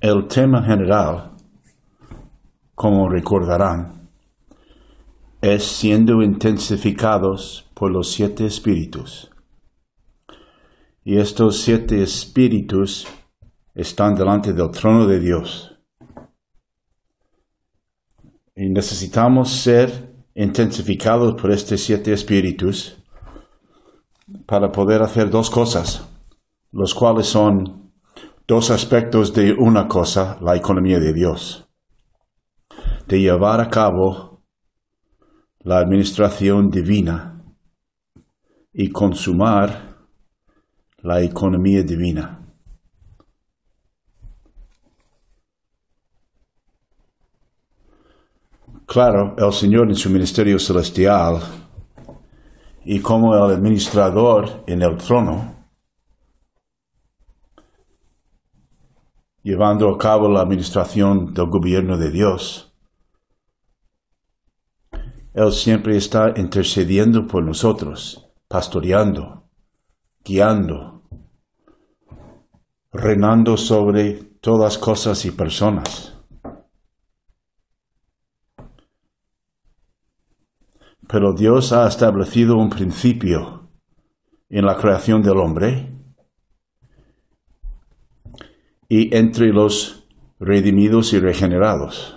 El tema general, como recordarán, es siendo intensificados por los 7 espíritus. Y estos 7 espíritus están delante del trono de Dios. Y necesitamos ser intensificados por estos 7 espíritus para poder hacer 2 cosas, los cuales son 2 aspectos de una cosa, la economía de Dios. De llevar a cabo la administración divina y consumar la economía divina. Claro, el Señor en su ministerio celestial y como el administrador en el trono, llevando a cabo la administración del gobierno de Dios, Él siempre está intercediendo por nosotros, pastoreando, guiando, reinando sobre todas cosas y personas. Pero Dios ha establecido un principio en la creación del hombre y entre los redimidos y regenerados.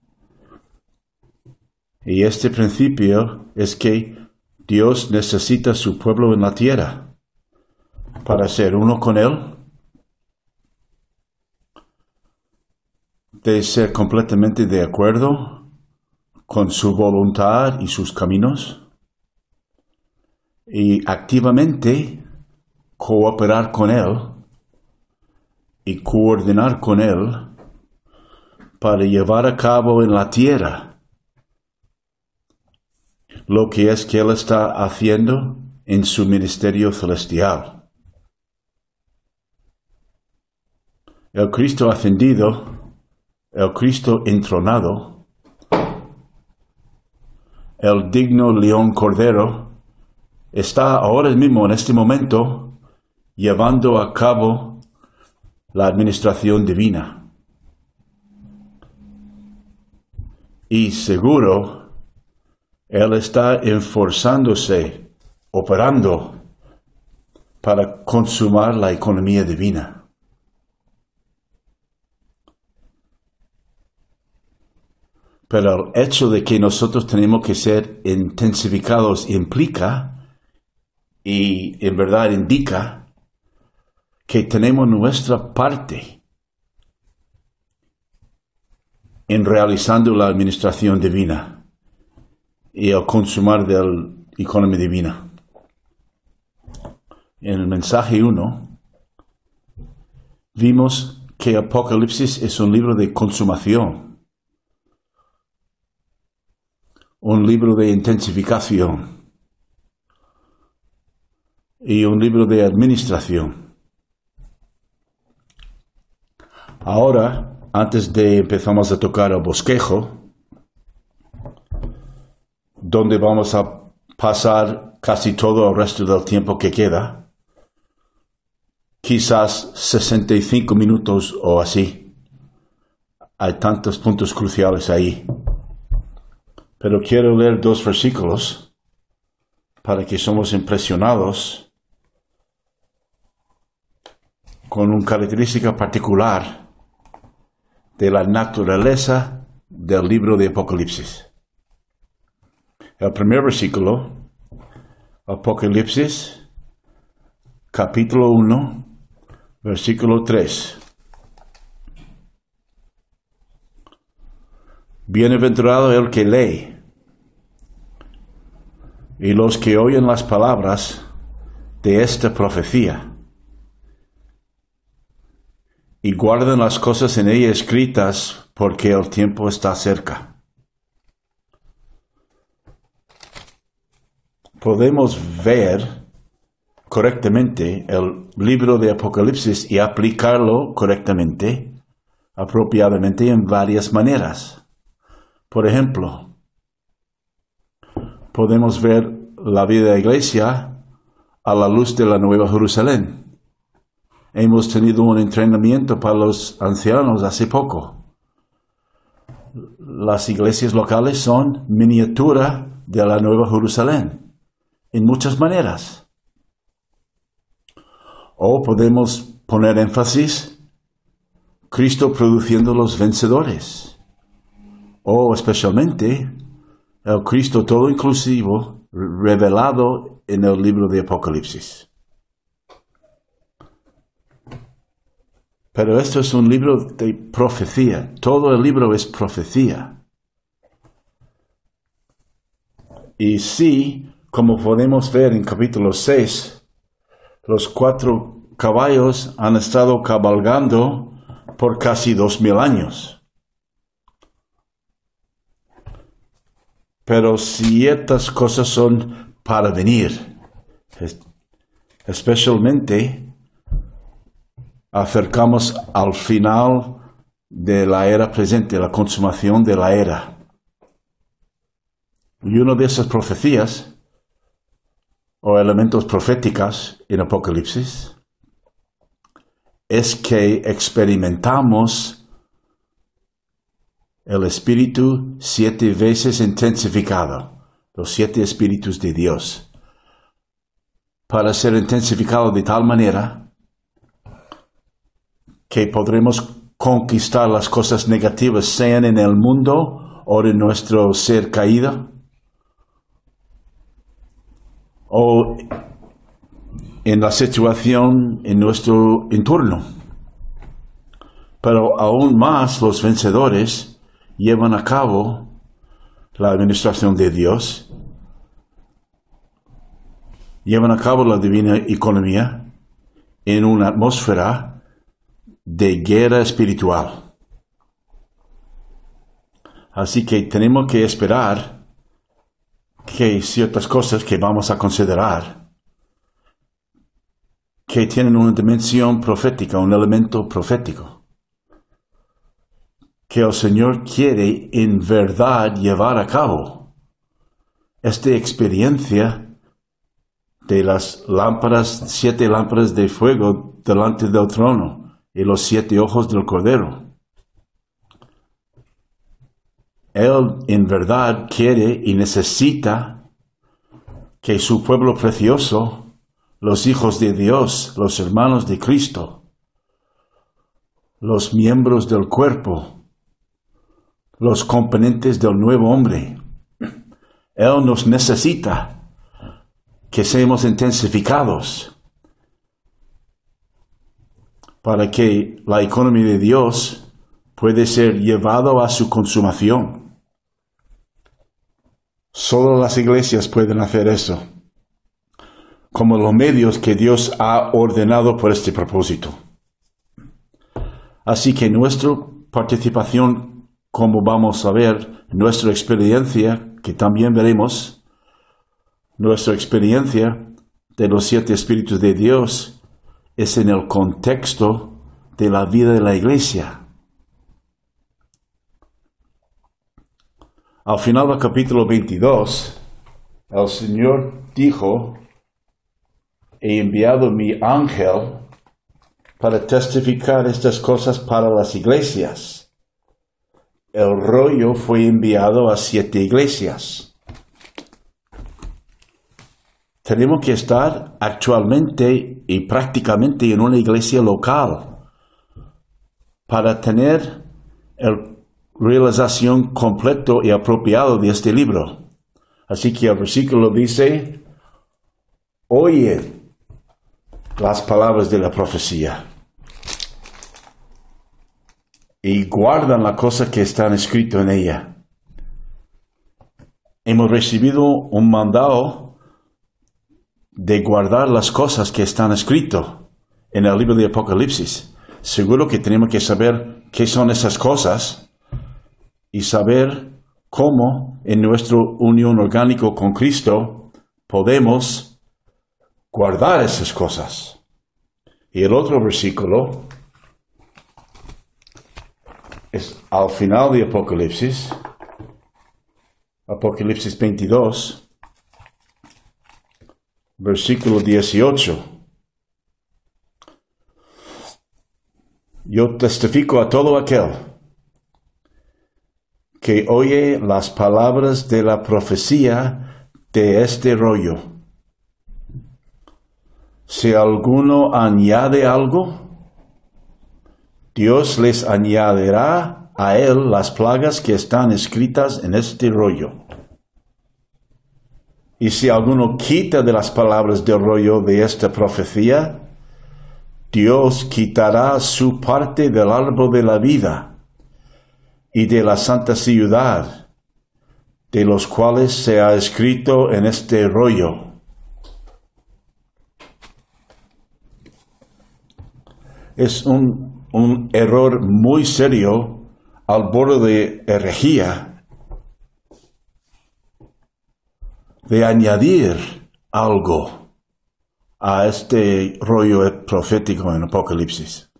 Y este principio es que Dios necesita su pueblo en la tierra para ser uno con Él, de ser completamente de acuerdo con su voluntad y sus caminos, y activamente cooperar con Él y coordinar con Él para llevar a cabo en la tierra lo que es que Él está haciendo en su ministerio celestial. El Cristo ascendido, el Cristo entronado, el digno león cordero, está ahora mismo, en este momento, llevando a cabo la administración divina. Y seguro, Él está esforzándose, operando para consumar la economía divina. Pero el hecho de que nosotros tenemos que ser intensificados implica, y en verdad indica, que tenemos nuestra parte en realizando la administración divina y el consumar de la economía divina. En el mensaje 1 vimos que Apocalipsis es un libro de consumación, un libro de intensificación y un libro de administración. Ahora, antes de empezamos a tocar el bosquejo, donde vamos a pasar casi todo el resto del tiempo que queda, quizás 65 minutos o así. Hay tantos puntos cruciales ahí. Pero quiero leer 2 versículos para que somos impresionados con una característica particular de la naturaleza del libro de Apocalipsis. El primer versículo, Apocalipsis, capítulo 1, versículo 3. Bienaventurado el que lee, y los que oyen las palabras de esta profecía, y guardan las cosas en ella escritas, porque el tiempo está cerca. Podemos ver correctamente el libro de Apocalipsis y aplicarlo correctamente, apropiadamente en varias maneras. Por ejemplo, podemos ver la vida de la iglesia a la luz de la Nueva Jerusalén. hemos tenido un entrenamiento para los ancianos hace poco. Las iglesias locales son miniatura de la Nueva Jerusalén, en muchas maneras. O podemos poner énfasis, Cristo produciendo los vencedores. O especialmente, el Cristo todo inclusivo revelado en el libro de Apocalipsis. Pero esto es un libro de profecía. Todo el libro es profecía. Y sí, como podemos ver en capítulo 6, los 4 caballos han estado cabalgando por casi 2000 años. Pero ciertas cosas son para venir, especialmente acercamos al final de la era presente, la consumación de la era. Y una de esas profecías, o elementos proféticos en Apocalipsis, es que experimentamos el Espíritu 7 veces intensificado, los 7 Espíritus de Dios, para ser intensificado de tal manera que podremos conquistar las cosas negativas, sean en el mundo o en nuestro ser caído, o en la situación en nuestro entorno. Pero aún más los vencedores llevan a cabo la administración de Dios, llevan a cabo la divina economía en una atmósfera de guerra espiritual. Así que tenemos que esperar que ciertas cosas que vamos a considerar que tienen una dimensión profética, un elemento profético, que el Señor quiere en verdad llevar a cabo. Esta experiencia de las lámparas, 7 lámparas de fuego delante del trono y los 7 ojos del Cordero. Él en verdad quiere y necesita que su pueblo precioso, los hijos de Dios, los hermanos de Cristo, los miembros del cuerpo, los componentes del nuevo hombre, Él nos necesita que seamos intensificados para que la economía de Dios pueda ser llevada a su consumación. Solo las iglesias pueden hacer eso, como los medios que Dios ha ordenado por este propósito. Así que nuestra participación, como vamos a ver, nuestra experiencia, que también veremos, nuestra experiencia de los 7 Espíritus de Dios, es en el contexto de la vida de la iglesia. Al final del capítulo 22, el Señor dijo, he enviado mi ángel para testificar estas cosas para las iglesias. El rollo fue enviado a 7 iglesias. Tenemos que estar actualmente y prácticamente en una iglesia local para tener la realización completa y apropiada de este libro. Así que el versículo dice, oye las palabras de la profecía y guardan la cosa que están escritas en ella. Hemos recibido un mandado de guardar las cosas que están escritas en el libro de Apocalipsis. Seguro que tenemos que saber qué son esas cosas y saber cómo en nuestra unión orgánica con Cristo podemos guardar esas cosas. Y el otro versículo es al final de Apocalipsis, Apocalipsis 22, versículo 18. Yo testifico a todo aquel que oye las palabras de la profecía de este rollo. Si alguno añade algo, Dios les añadirá a él las plagas que están escritas en este rollo. Y si alguno quita de las palabras del rollo de esta profecía, Dios quitará su parte del árbol de la vida y de la santa ciudad, de los cuales se ha escrito en este rollo. Es un error muy serio al borde de herejía de añadir algo a este rollo profético en Apocalipsis.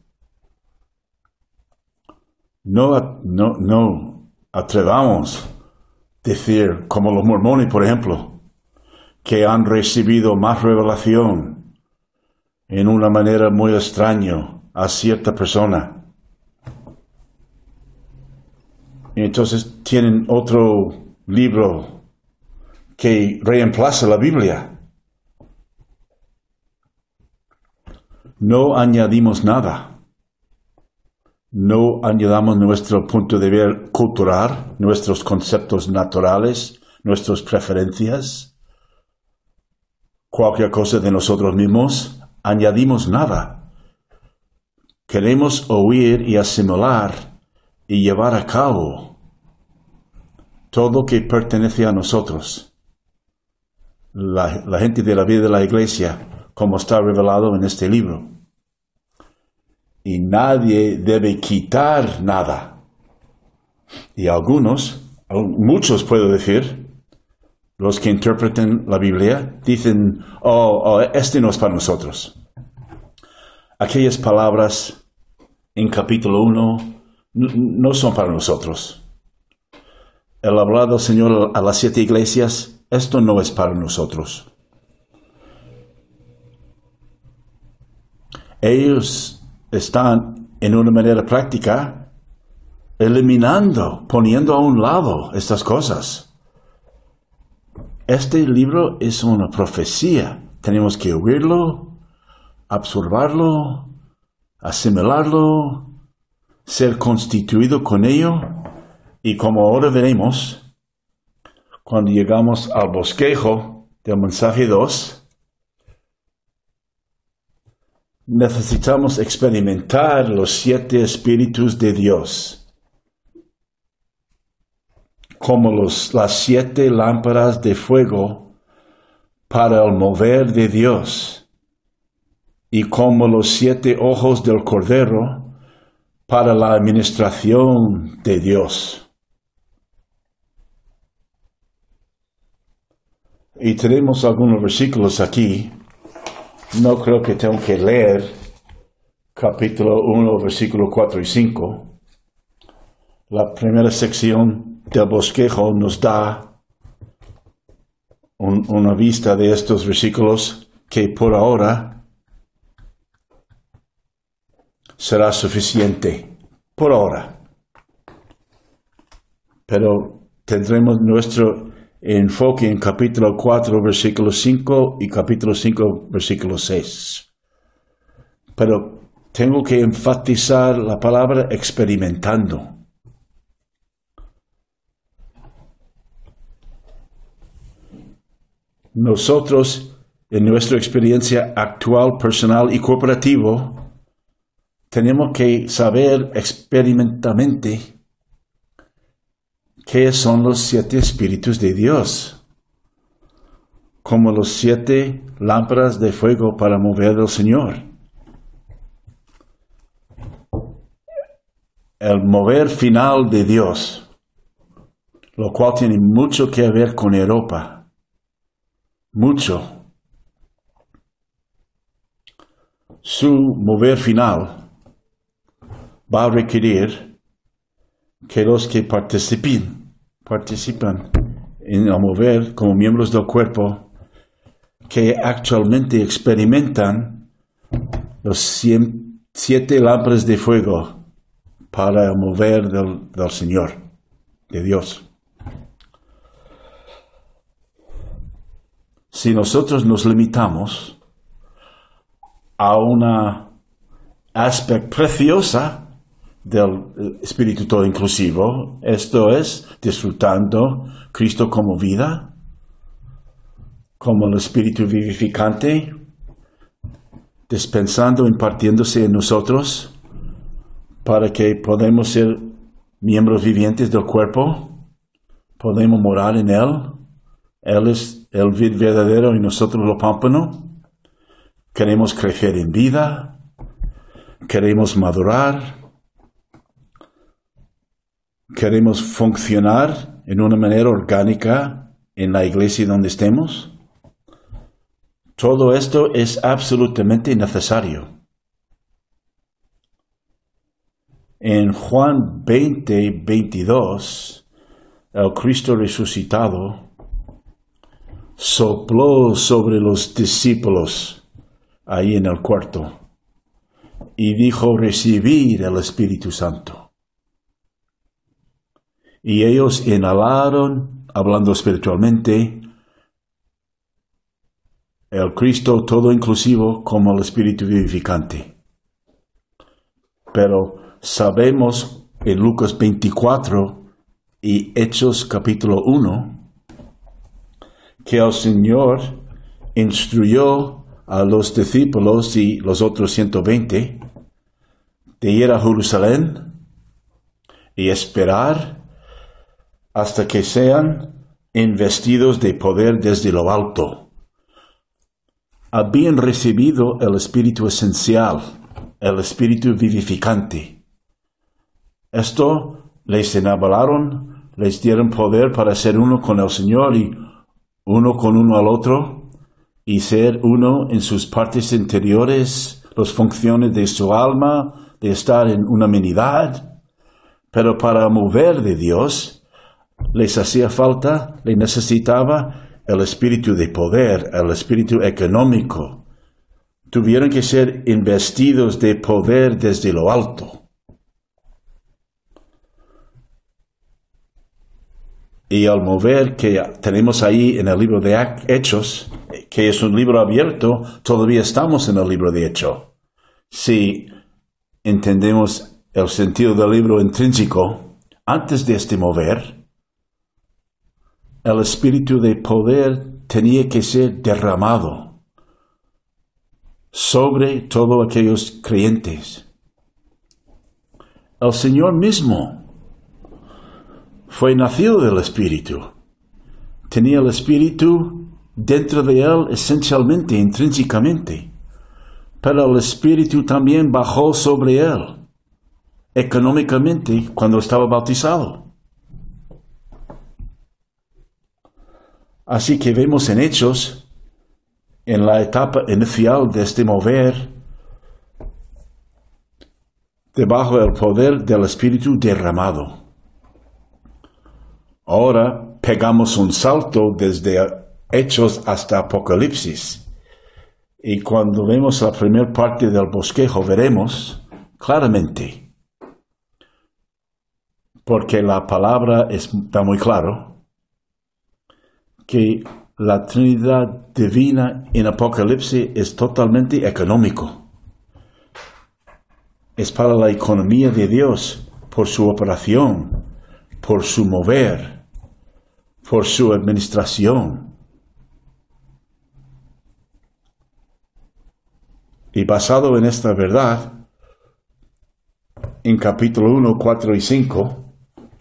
No atrevamos a decir, como los mormones, por ejemplo, que han recibido más revelación en una manera muy extraña a cierta persona. Y entonces tienen otro libro que reemplaza la Biblia. No añadimos nada. No añadamos nuestro punto de ver cultural, nuestros conceptos naturales, nuestras preferencias, cualquier cosa de nosotros mismos. Añadimos nada. Queremos oír y asimilar y llevar a cabo todo que pertenece a nosotros. La gente de la vida de la iglesia, como está revelado en este libro. Y nadie debe quitar nada. Y muchos puedo decir, los que interpretan la Biblia, dicen, este no es para nosotros. Aquellas palabras en capítulo 1 no son para nosotros. El hablado del Señor a las 7 iglesias, esto no es para nosotros. Ellos están en una manera práctica eliminando, poniendo a un lado estas cosas. Este libro es una profecía. Tenemos que oírlo, absorberlo, asimilarlo, ser constituido con ello. Y como ahora veremos, cuando llegamos al bosquejo del mensaje 2, necesitamos experimentar los 7 espíritus de Dios, como las 7 lámparas de fuego para el mover de Dios, y como los 7 ojos del Cordero para la administración de Dios. Y tenemos algunos versículos aquí. No creo que tengo que leer capítulo 1, versículo 4 y 5. La primera sección del bosquejo nos da una vista de estos versículos que por ahora será suficiente. Por ahora. Pero tendremos nuestro enfoque en capítulo 4, versículo 5 y capítulo 5, versículo 6. Pero tengo que enfatizar la palabra experimentando. Nosotros, en nuestra experiencia actual, personal y corporativo, tenemos que saber experimentalmente ¿qué son los 7 espíritus de Dios? Como los 7 lámparas de fuego para mover al Señor. El mover final de Dios, lo cual tiene mucho que ver con Europa. Mucho. Su mover final va a requerir que los que participan en el mover como miembros del cuerpo, que actualmente experimentan los 7 lámparas de fuego para el mover del Señor, de Dios. Si nosotros nos limitamos a una aspecto preciosa del Espíritu todo inclusivo, esto es, disfrutando Cristo como vida, como el Espíritu vivificante, dispensando, impartiéndose en nosotros, para que podamos ser miembros vivientes del cuerpo, podemos morar en Él. Él es el vid verdadero y nosotros lo pámpano. Queremos crecer en vida, queremos madurar, queremos funcionar en una manera orgánica en la iglesia donde estemos. Todo esto es absolutamente necesario. En Juan 20:22, el Cristo resucitado sopló sobre los discípulos ahí en el cuarto y dijo: recibid el Espíritu Santo. Y ellos inhalaron, hablando espiritualmente, el Cristo todo inclusivo como el Espíritu vivificante. Pero sabemos en Lucas 24 y Hechos capítulo 1 que el Señor instruyó a los discípulos y los otros 120 de ir a Jerusalén y esperar hasta que sean investidos de poder desde lo alto. Habían recibido el Espíritu esencial, el Espíritu vivificante. Esto les enablaron, les dieron poder para ser uno con el Señor y uno con uno al otro, y ser uno en sus partes interiores, las funciones de su alma, de estar en una unidad. Pero para mover de Dios, les hacía falta, les necesitaba el espíritu de poder, el espíritu económico. Tuvieron que ser investidos de poder desde lo alto. Y al mover que tenemos ahí en el libro de Hechos, que es un libro abierto, todavía estamos en el libro de Hechos. Si entendemos el sentido del libro intrínseco, antes de este mover, el espíritu de poder tenía que ser derramado sobre todos aquellos creyentes. El Señor mismo fue nacido del Espíritu. Tenía el Espíritu dentro de él esencialmente, intrínsecamente. Pero el Espíritu también bajó sobre él, económicamente, cuando estaba bautizado. Así que vemos en Hechos, en la etapa inicial de este mover, debajo del poder del Espíritu derramado. Ahora pegamos un salto desde Hechos hasta Apocalipsis. Y cuando vemos la primera parte del bosquejo, veremos claramente, porque la palabra está muy claro, que la Trinidad divina en Apocalipsis es totalmente económico. Es para la economía de Dios, por su operación, por su mover, por su administración. Y basado en esta verdad, en capítulo 1, 4 y 5,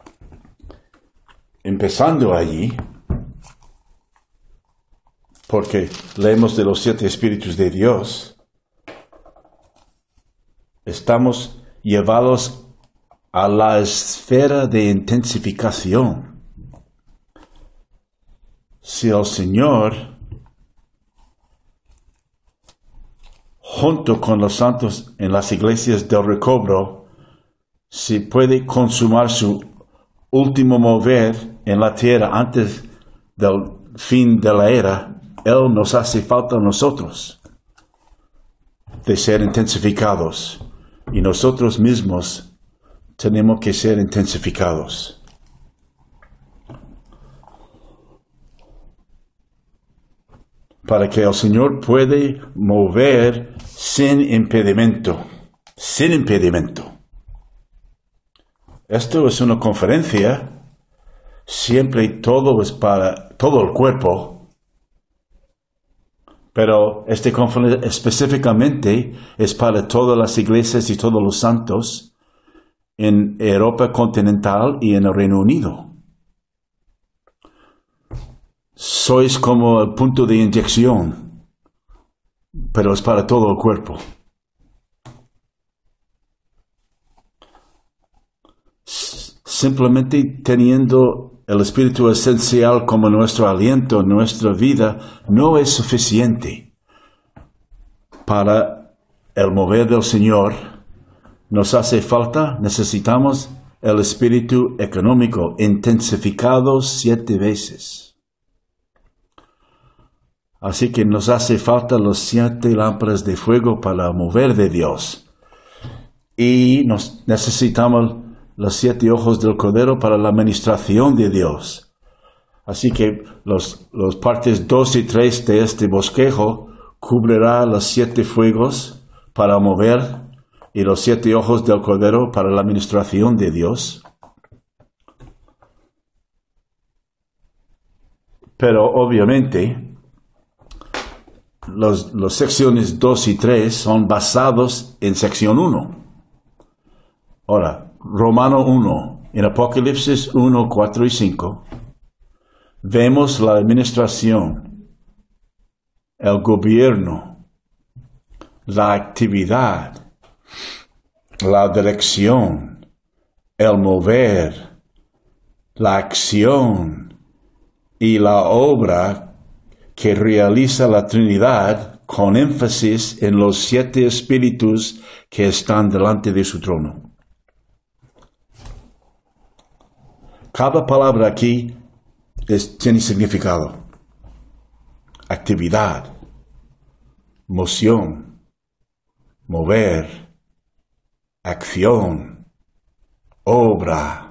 empezando allí, porque leemos de los 7 Espíritus de Dios, estamos llevados a la esfera de intensificación. Si el Señor, junto con los santos en las iglesias del recobro, si puede consumar su último mover en la tierra antes del fin de la era, Él nos hace falta a nosotros de ser intensificados. y nosotros mismos tenemos que ser intensificados. Para que el Señor puede mover sin impedimento. Sin impedimento. Esto es una conferencia. Siempre todo es para todo el cuerpo. Pero esta conferencia específicamente es para todas las iglesias y todos los santos en Europa continental y en el Reino Unido. Sois como el punto de inyección, pero es para todo el cuerpo. Simplemente teniendo el Espíritu esencial como nuestro aliento en nuestra vida no es suficiente para el mover del Señor. Nos hace falta, necesitamos el Espíritu económico intensificado 7 veces. Así que nos hace falta los 7 lámparas de fuego para mover de Dios. Y necesitamos los 7 ojos del Cordero para la administración de Dios. Así que los partes 2 y 3 de este bosquejo cubrirá los 7 fuegos para mover y los 7 ojos del Cordero para la administración de Dios. Pero obviamente las secciones 2 y 3 son basados en sección 1. Ahora, Romano 1, en Apocalipsis 1, 4 y 5, vemos la administración, el gobierno, la actividad, la dirección, el mover, la acción y la obra que realiza la Trinidad con énfasis en los 7 espíritus que están delante de su trono. Cada palabra aquí tiene significado. Actividad, moción, mover, acción, obra.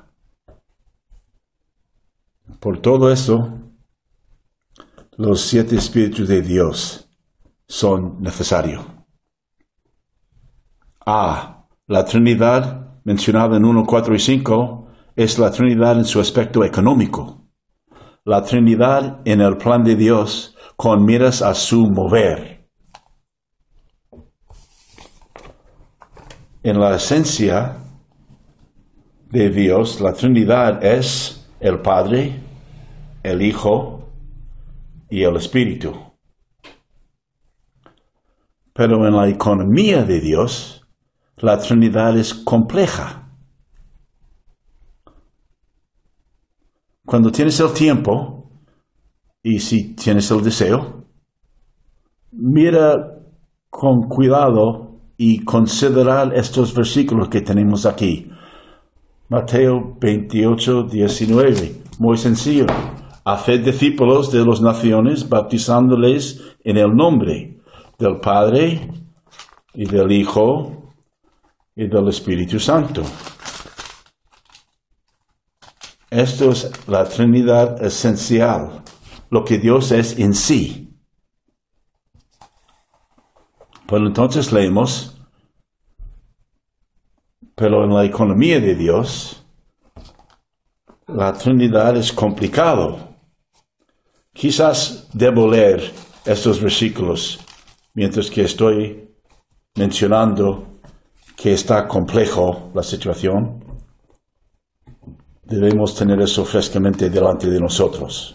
Por todo eso, los 7 espíritus de Dios son necesarios. La Trinidad mencionada en 1, 4 y 5 es la Trinidad en su aspecto económico. La Trinidad en el plan de Dios con miras a su mover. En la esencia de Dios, la Trinidad es el Padre, el Hijo y el Espíritu. Pero en la economía de Dios, la Trinidad es compleja. Cuando tienes el tiempo, y si tienes el deseo, mira con cuidado y considerar estos versículos que tenemos aquí. Mateo 28, 19. Muy sencillo. Haced discípulos de las naciones, bautizándoles en el nombre del Padre, y del Hijo, y del Espíritu Santo. Esto es la Trinidad esencial, lo que Dios es en sí. Pero entonces leemos, pero en la economía de Dios, la Trinidad es complicado. Quizás debo leer estos versículos mientras que estoy mencionando que está complejo la situación. Debemos tener eso frescamente delante de nosotros.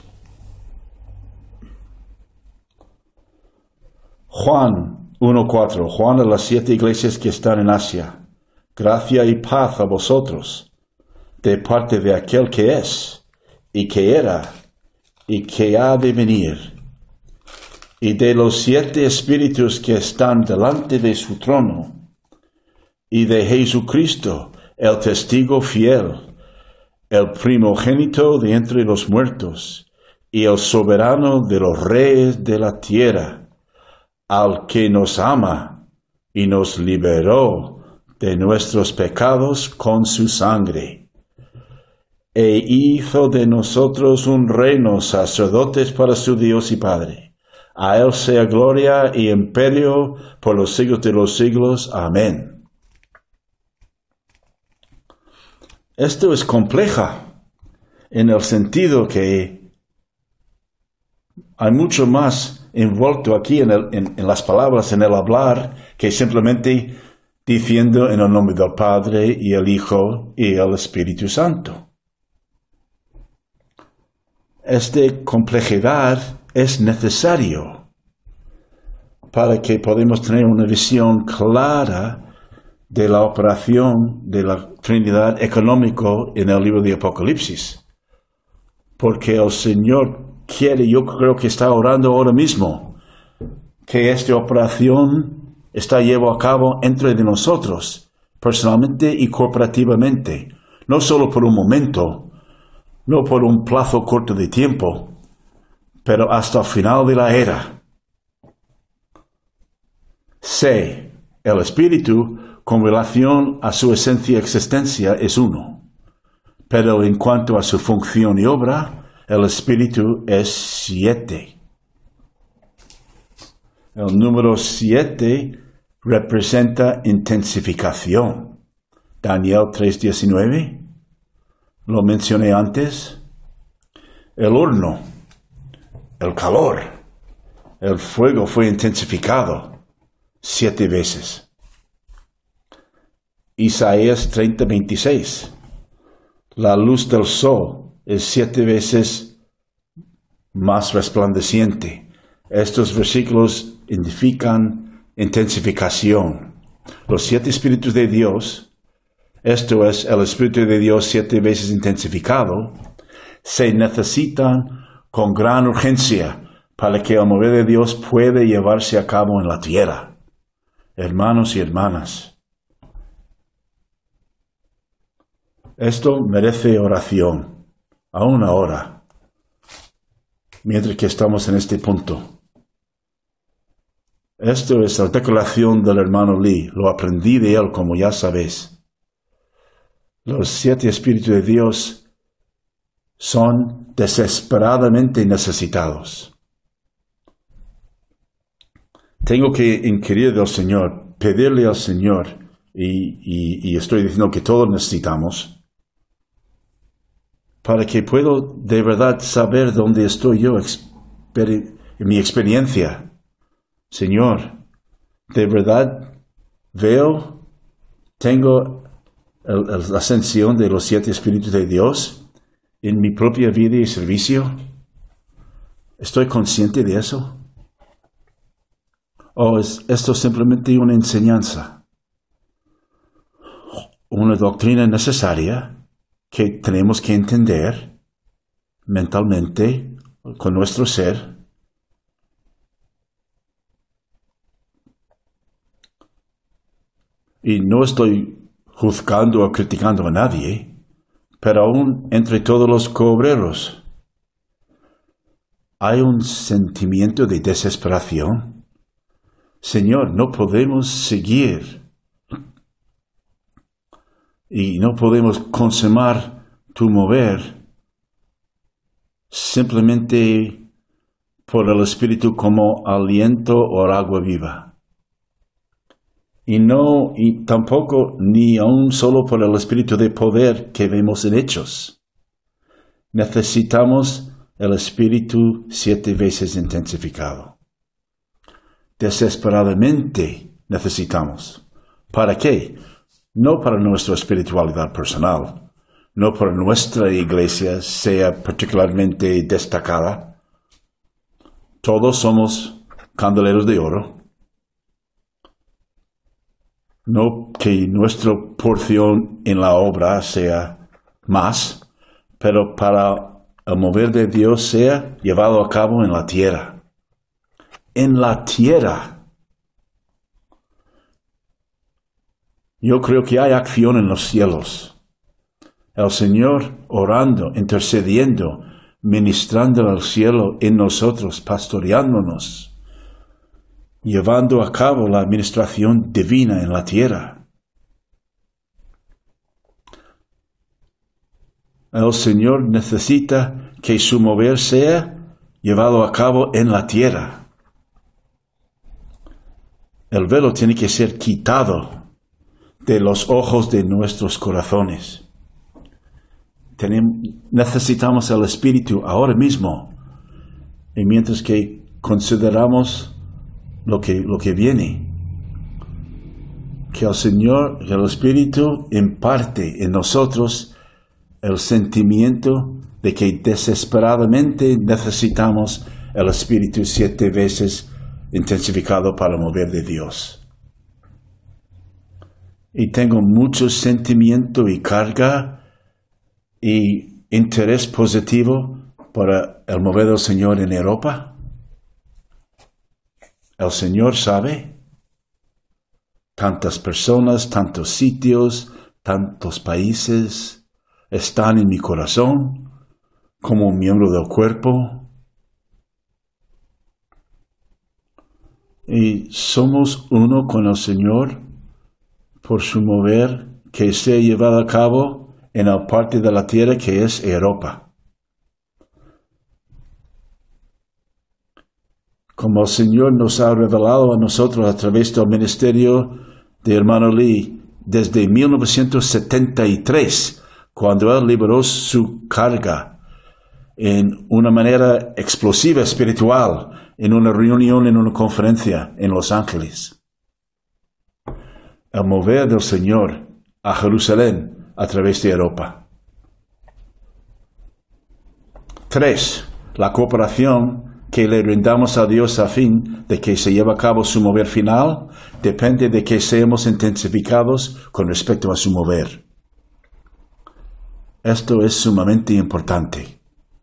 Juan 1:4. Juan a las 7 iglesias que están en Asia. Gracia y paz a vosotros, de parte de aquel que es, y que era, y que ha de venir, y de los 7 espíritus que están delante de su trono, y de Jesucristo, el testigo fiel, el primogénito de entre los muertos, y el soberano de los reyes de la tierra, al que nos ama y nos liberó de nuestros pecados con su sangre, e hizo de nosotros un reino, sacerdotes para su Dios y Padre. A él sea gloria y imperio por los siglos de los siglos. Amén. Esto es compleja en el sentido que hay mucho más envuelto aquí en las palabras, en el hablar, que simplemente diciendo en el nombre del Padre y el Hijo y el Espíritu Santo. Esta complejidad es necesario para que podamos tener una visión clara de la operación de la Trinidad económico en el libro de Apocalipsis. Porque el Señor quiere, yo creo que está orando ahora mismo, que esta operación está llevada a cabo entre de nosotros, personalmente y corporativamente, no solo por un momento, no por un plazo corto de tiempo, pero hasta el final de la era. C. El Espíritu, con relación a su esencia y existencia, es uno. Pero en cuanto a su función y obra, el Espíritu es 7. El número 7 representa intensificación. Daniel 3:19. Lo mencioné antes. El horno, el calor, el fuego fue intensificado 7 veces. Isaías 30:26. La luz del sol es 7 veces más resplandeciente. Estos versículos indican intensificación. Los 7 espíritus de Dios, esto es, el Espíritu de Dios 7 veces intensificado, se necesitan con gran urgencia para que el mover de Dios pueda llevarse a cabo en la tierra. Hermanos y hermanas, esto merece oración, aún ahora, mientras que estamos en este punto. Esto es la declaración del hermano Lee, lo aprendí de él, como ya sabéis. Los 7 espíritus de Dios son desesperadamente necesitados. Tengo que inquirir del Señor, pedirle al Señor, y estoy diciendo que todos necesitamos, para que pueda de verdad saber dónde estoy yo en mi experiencia. Señor, de verdad veo, tengo la ascensión de los 7 espíritus de Dios en mi propia vida y servicio. ¿Estoy consciente de eso? ¿O es esto simplemente una enseñanza? Una doctrina necesaria que tenemos que entender mentalmente con nuestro ser. Y no estoy juzgando o criticando a nadie, pero aún entre todos los coobreros hay un sentimiento de desesperación. Señor, no podemos seguir y no podemos consumar tu mover simplemente por el Espíritu como aliento o agua viva. Y tampoco ni aún solo por el Espíritu de poder que vemos en Hechos. Necesitamos el Espíritu 7 veces intensificado. Desesperadamente necesitamos. ¿Para qué? No para nuestra espiritualidad personal, no para nuestra iglesia sea particularmente destacada. Todos somos candeleros de oro. No que nuestra porción en la obra sea más, pero para el mover de Dios sea llevado a cabo en la tierra. En la tierra. Yo creo que hay acción en los cielos. El Señor orando, intercediendo, ministrando al cielo en nosotros, pastoreándonos, llevando a cabo la administración divina en la tierra. El Señor necesita que su mover sea llevado a cabo en la tierra. El velo tiene que ser quitado de los ojos de nuestros corazones. Necesitamos el Espíritu ahora mismo, y mientras que consideramos lo que viene, que el Señor, que el Espíritu imparte en nosotros el sentimiento de que desesperadamente necesitamos el Espíritu 7 veces intensificado para mover de Dios. Y tengo mucho sentimiento y carga y interés positivo para el mover del Señor en Europa. El Señor sabe. Tantas personas, tantos sitios, tantos países están en mi corazón como un miembro del cuerpo. Y somos uno con el Señor por su mover que se ha llevado a cabo en la parte de la tierra que es Europa. Como el Señor nos ha revelado a nosotros a través del ministerio de hermano Lee desde 1973, cuando él liberó su carga en una manera explosiva espiritual, en una reunión, en una conferencia en Los Ángeles. El mover del Señor a Jerusalén a través de Europa. 3. La cooperación que le rindamos a Dios a fin de que se lleve a cabo su mover final depende de que seamos intensificados con respecto a su mover. Esto es sumamente importante.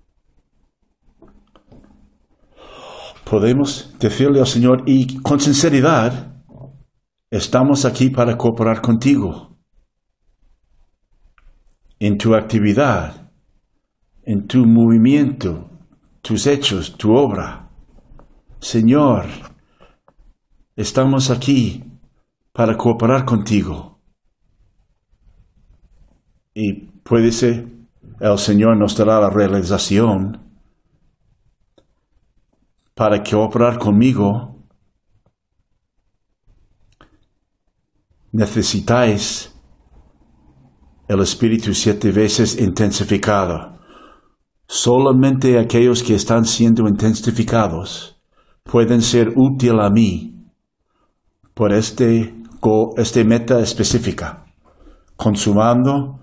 Podemos decirle al Señor, y con sinceridad, estamos aquí para cooperar contigo en tu actividad, en tu movimiento, tus hechos, tu obra. Señor, estamos aquí para cooperar contigo. Y puede ser, el Señor nos dará la realización para cooperar conmigo. Necesitáis el Espíritu 7 veces intensificado. Solamente aquellos que están siendo intensificados pueden ser útil a mí por este meta específica, consumando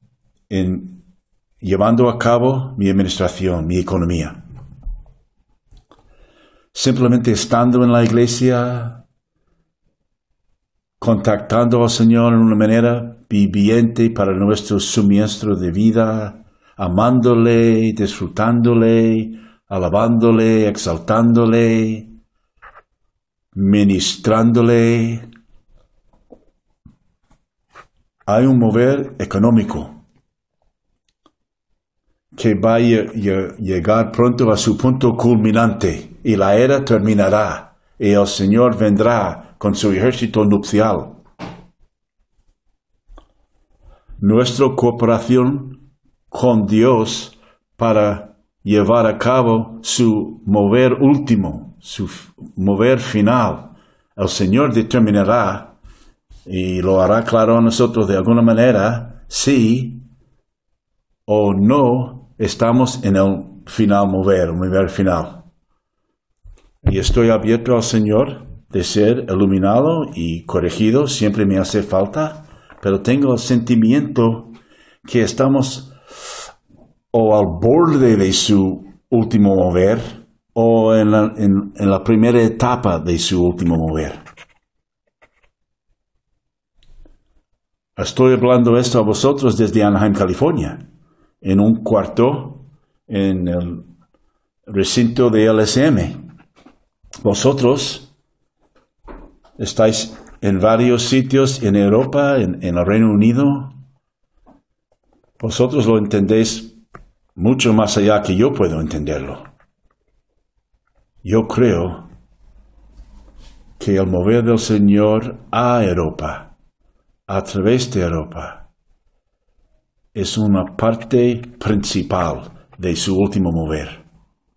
llevando a cabo mi administración, mi economía. Simplemente estando en la iglesia, contactando al Señor en una manera viviente para nuestro suministro de vida, amándole, disfrutándole, alabándole, exaltándole, ministrándole. Hay un mover económico que va a llegar pronto a su punto culminante y la era terminará y el Señor vendrá con su ejército nupcial. Nuestra cooperación con Dios para llevar a cabo su mover último, su mover final. El Señor determinará y lo hará claro a nosotros de alguna manera si o no estamos en el final mover final. Y estoy abierto al Señor de ser iluminado y corregido, siempre me hace falta, pero tengo el sentimiento que estamos o al borde de su último mover o en la primera etapa de su último mover. Estoy hablando esto a vosotros desde Anaheim, California, en un cuarto en el recinto de LSM. Vosotros estáis en varios sitios en Europa, en el Reino Unido. Vosotros lo entendéis mucho más allá que yo puedo entenderlo. Yo creo que el mover del Señor a Europa, a través de Europa, es una parte principal de su último mover.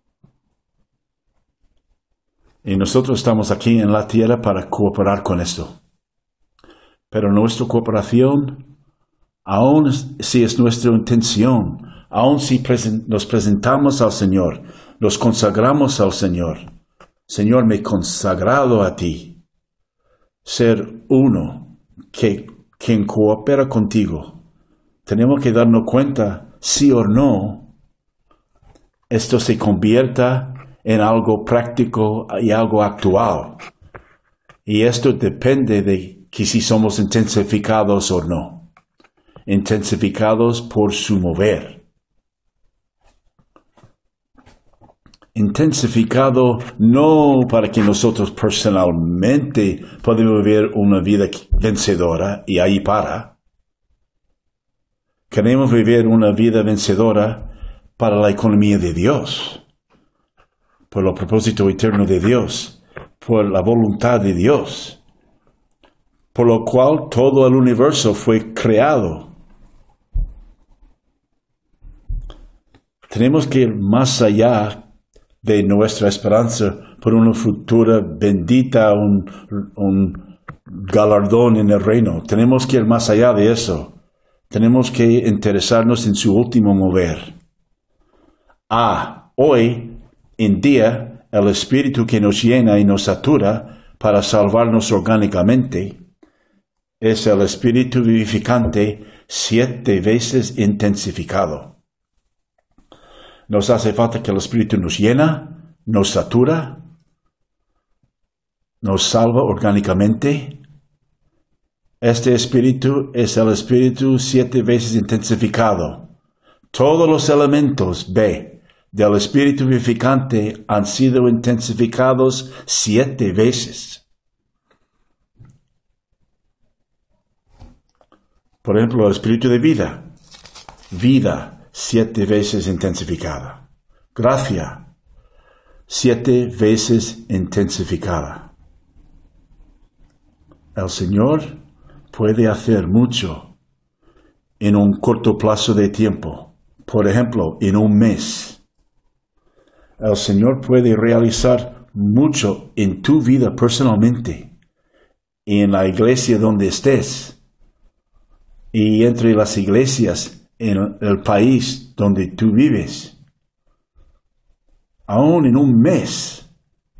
Y nosotros estamos aquí en la tierra para cooperar con esto. Pero nuestra cooperación, aun si es nuestra intención, aun si nos presentamos al Señor, nos consagramos al Señor. Señor, me he consagrado a ti. Ser uno quien coopera contigo. Tenemos que darnos cuenta, sí o no, esto se convierta en algo práctico y algo actual. Y esto depende de que si somos intensificados o no. Intensificados por su mover. Intensificado no para que nosotros personalmente podamos vivir una vida vencedora y ahí para. Queremos vivir una vida vencedora para la economía de Dios, por el propósito eterno de Dios, por la voluntad de Dios, por lo cual todo el universo fue creado. Tenemos que ir más allá de nuestra esperanza por una futura bendita, un galardón en el reino. Tenemos que ir más allá de eso. Tenemos que interesarnos en su último mover. Hoy en día, el Espíritu que nos llena y nos satura para salvarnos orgánicamente es el Espíritu vivificante 7 veces intensificado. Nos hace falta que el Espíritu nos llena, nos satura, nos salva orgánicamente. Este Espíritu es el Espíritu 7 veces intensificado. Todos los elementos del Espíritu vivificante han sido intensificados 7 veces. Por ejemplo, el Espíritu de vida 7 veces intensificada. Gracia, 7 veces intensificada. El Señor puede hacer mucho en un corto plazo de tiempo. Por ejemplo, en un mes. El Señor puede realizar mucho en tu vida personalmente, y en la iglesia donde estés, y entre las iglesias en el país donde tú vives. Aún en un mes,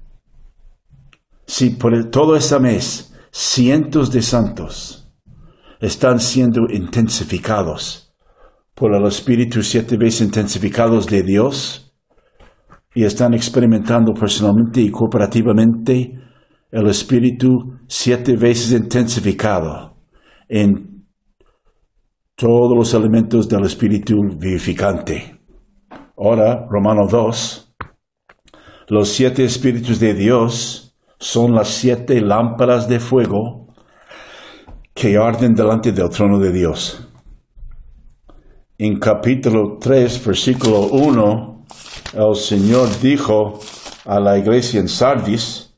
si por todo ese mes cientos de santos están siendo intensificados por el Espíritu 7 veces intensificados de Dios y están experimentando personalmente y cooperativamente el Espíritu 7 veces intensificado en todos los elementos del Espíritu vivificante. Ahora, Romanos 2, los 7 Espíritus de Dios son las 7 lámparas de fuego que arden delante del trono de Dios. En capítulo 3, versículo 1, el Señor dijo a la iglesia en Sardis,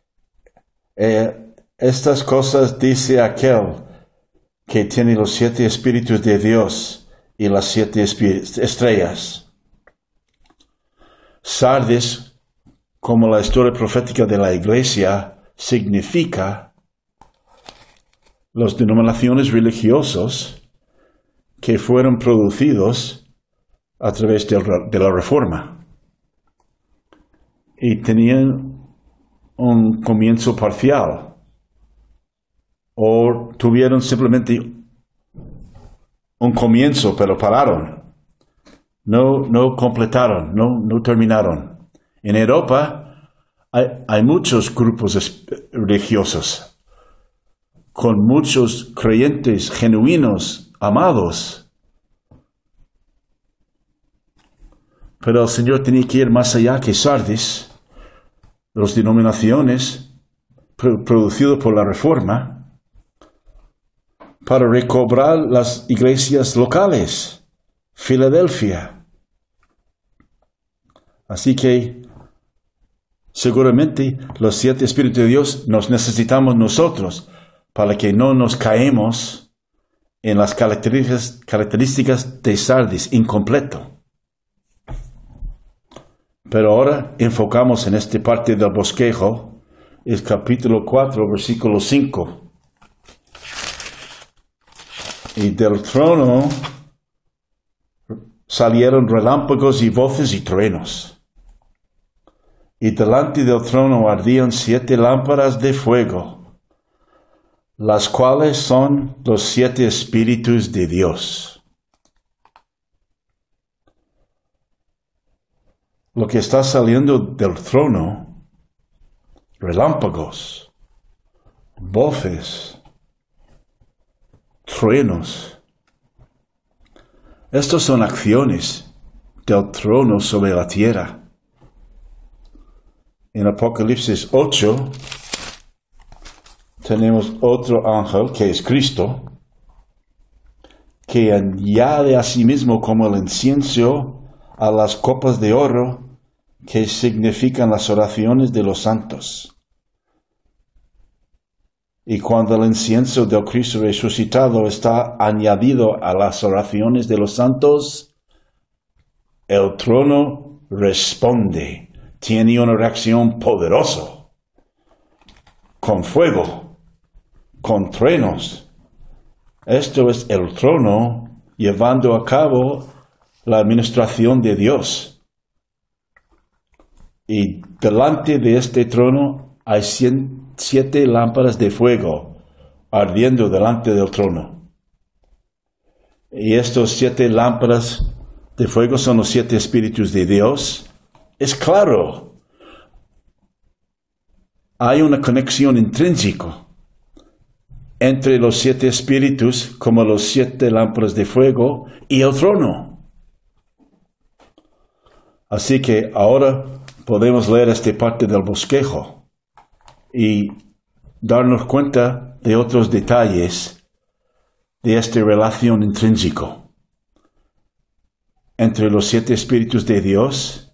estas cosas dice aquel que tiene los 7 Espíritus de Dios y las 7 estrellas. Sardis, como la historia profética de la iglesia, significa las denominaciones religiosas que fueron producidos a través de la Reforma y tenían un comienzo parcial o tuvieron simplemente un comienzo pero pararon, no completaron, no terminaron. En Europa hay muchos grupos religiosos con muchos creyentes genuinos, amados. Pero el Señor tenía que ir más allá que Sardis, las denominaciones producidas por la Reforma, para recobrar las iglesias locales, Filadelfia. Así que, seguramente, los 7 Espíritus de Dios nos necesitamos nosotros para que no nos caemos en las características de Sardis, incompleto. Pero ahora enfocamos en esta parte del bosquejo, es capítulo 4, versículo 5. Y del trono salieron relámpagos y voces y truenos. Y delante del trono ardían 7 lámparas de fuego, las cuales son los 7 espíritus de Dios. Lo que está saliendo del trono, relámpagos, voces, truenos. Estos son acciones del trono sobre la tierra. En Apocalipsis 8 tenemos otro ángel que es Cristo, que añade a sí mismo como el incienso a las copas de oro que significan las oraciones de los santos. Y cuando el incienso del Cristo resucitado está añadido a las oraciones de los santos, el trono responde, tiene una reacción poderosa, con fuego, con truenos. Esto es el trono llevando a cabo la administración de Dios. Y delante de este trono hay 7 lámparas de fuego ardiendo delante del trono. Y estos 7 lámparas de fuego son los 7 espíritus de Dios. Es claro, hay una conexión intrínseca entre los 7 espíritus, como los 7 lámparas de fuego, y el trono. Así que ahora podemos leer esta parte del bosquejo y darnos cuenta de otros detalles de esta relación intrínseca entre los 7 espíritus de Dios,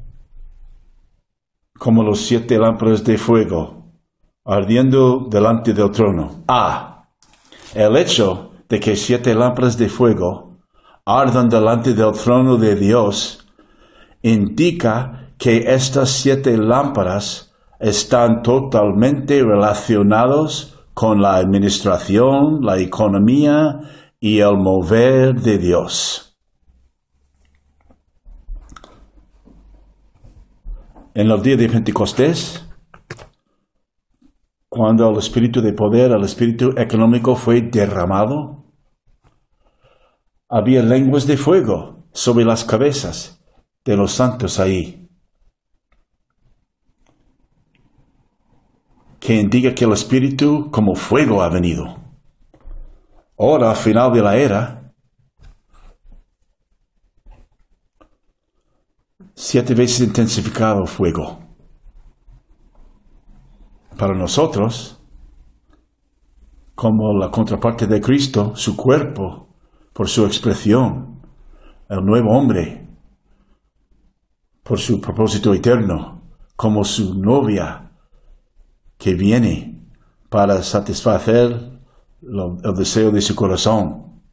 como los 7 lámparas de fuego ardiendo delante del trono. El hecho de que 7 lámparas de fuego ardan delante del trono de Dios indica que estas 7 lámparas están totalmente relacionados con la administración, la economía y el mover de Dios. En el día de Pentecostés, cuando el espíritu de poder, el espíritu económico fue derramado, había lenguas de fuego sobre las cabezas de los santos ahí, que indica que el espíritu como fuego ha venido. Ahora, al final de la era, 7 veces intensificado fuego. Para nosotros, como la contraparte de Cristo, su cuerpo, por su expresión, el nuevo hombre, por su propósito eterno, como su novia que viene para satisfacer el deseo de su corazón.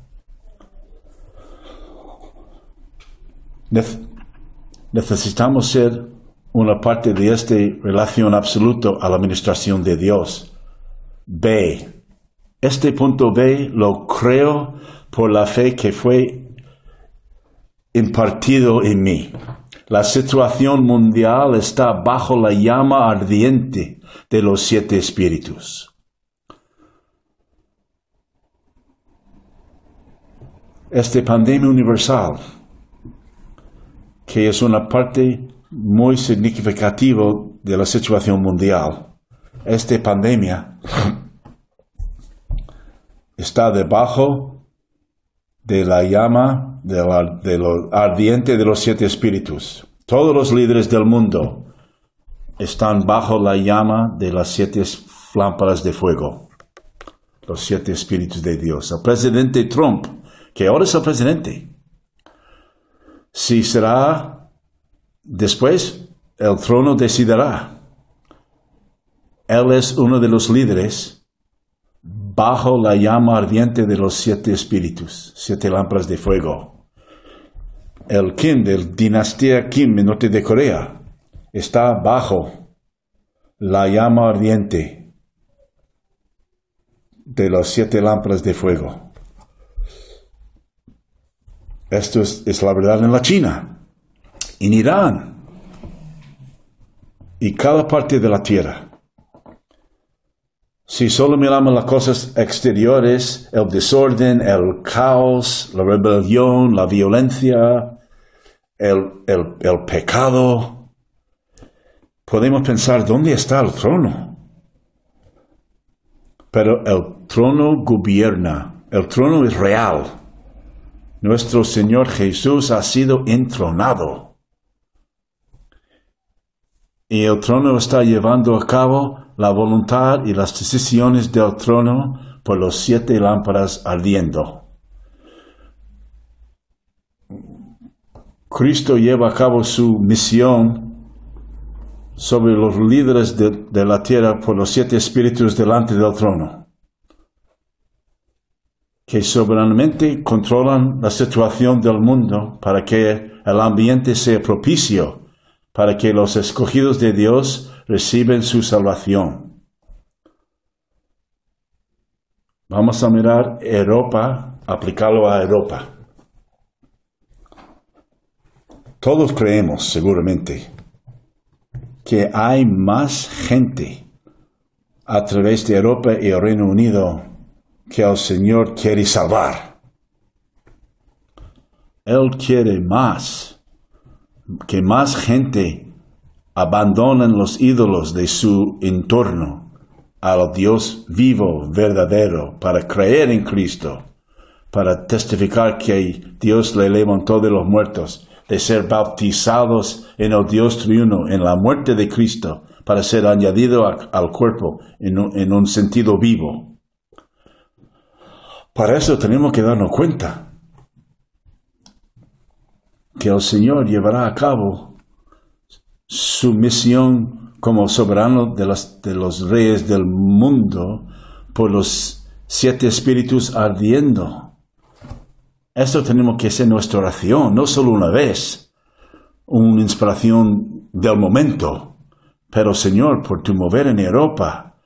Necesitamos ser una parte de esta relación absoluta a la administración de Dios. B. Este punto B lo creo por la fe que fue impartido en mí. La situación mundial está bajo la llama ardiente de los 7 espíritus. Esta pandemia universal, que es una parte muy significativa de la situación mundial. Esta pandemia está debajo de la llama de lo ardiente de los 7 espíritus. Todos los líderes del mundo están bajo la llama de las 7 lámparas de fuego, los 7 espíritus de Dios. El presidente Trump, que ahora es el presidente, si será después, el trono decidirá. Él es uno de los líderes bajo la llama ardiente de los 7 espíritus, 7 lámparas de fuego. El Kim, de la dinastía Kim, en norte de Corea, está bajo la llama ardiente de las 7 lámparas de fuego. Esto es la verdad en la China, en Irán y cada parte de la tierra. Si solo miramos las cosas exteriores, el desorden, el caos, la rebelión, la violencia, el pecado, podemos pensar, ¿dónde está el trono? Pero el trono gobierna, el trono es real. Nuestro Señor Jesús ha sido entronado. Y el trono está llevando a cabo la voluntad y las decisiones del trono por los 7 lámparas ardiendo. Cristo lleva a cabo su misión sobre los líderes de la tierra por los 7 espíritus delante del trono, que soberanamente controlan la situación del mundo para que el ambiente sea propicio, para que los escogidos de Dios reciben su salvación. Vamos a mirar Europa, aplicarlo a Europa. Todos creemos, seguramente, que hay más gente a través de Europa y el Reino Unido que el Señor quiere salvar. Él quiere que más gente abandonen los ídolos de su entorno al Dios vivo, verdadero, para creer en Cristo, para testificar que Dios le levantó de los muertos, de ser bautizados en el Dios triuno, en la muerte de Cristo, para ser añadido al cuerpo en un sentido vivo. Para eso tenemos que darnos cuenta que el Señor llevará a cabo su misión como soberano de los reyes del mundo por los 7 espíritus ardiendo. Esto tenemos que hacer nuestra oración, no solo una vez, una inspiración del momento, pero Señor, por tu mover en Europa,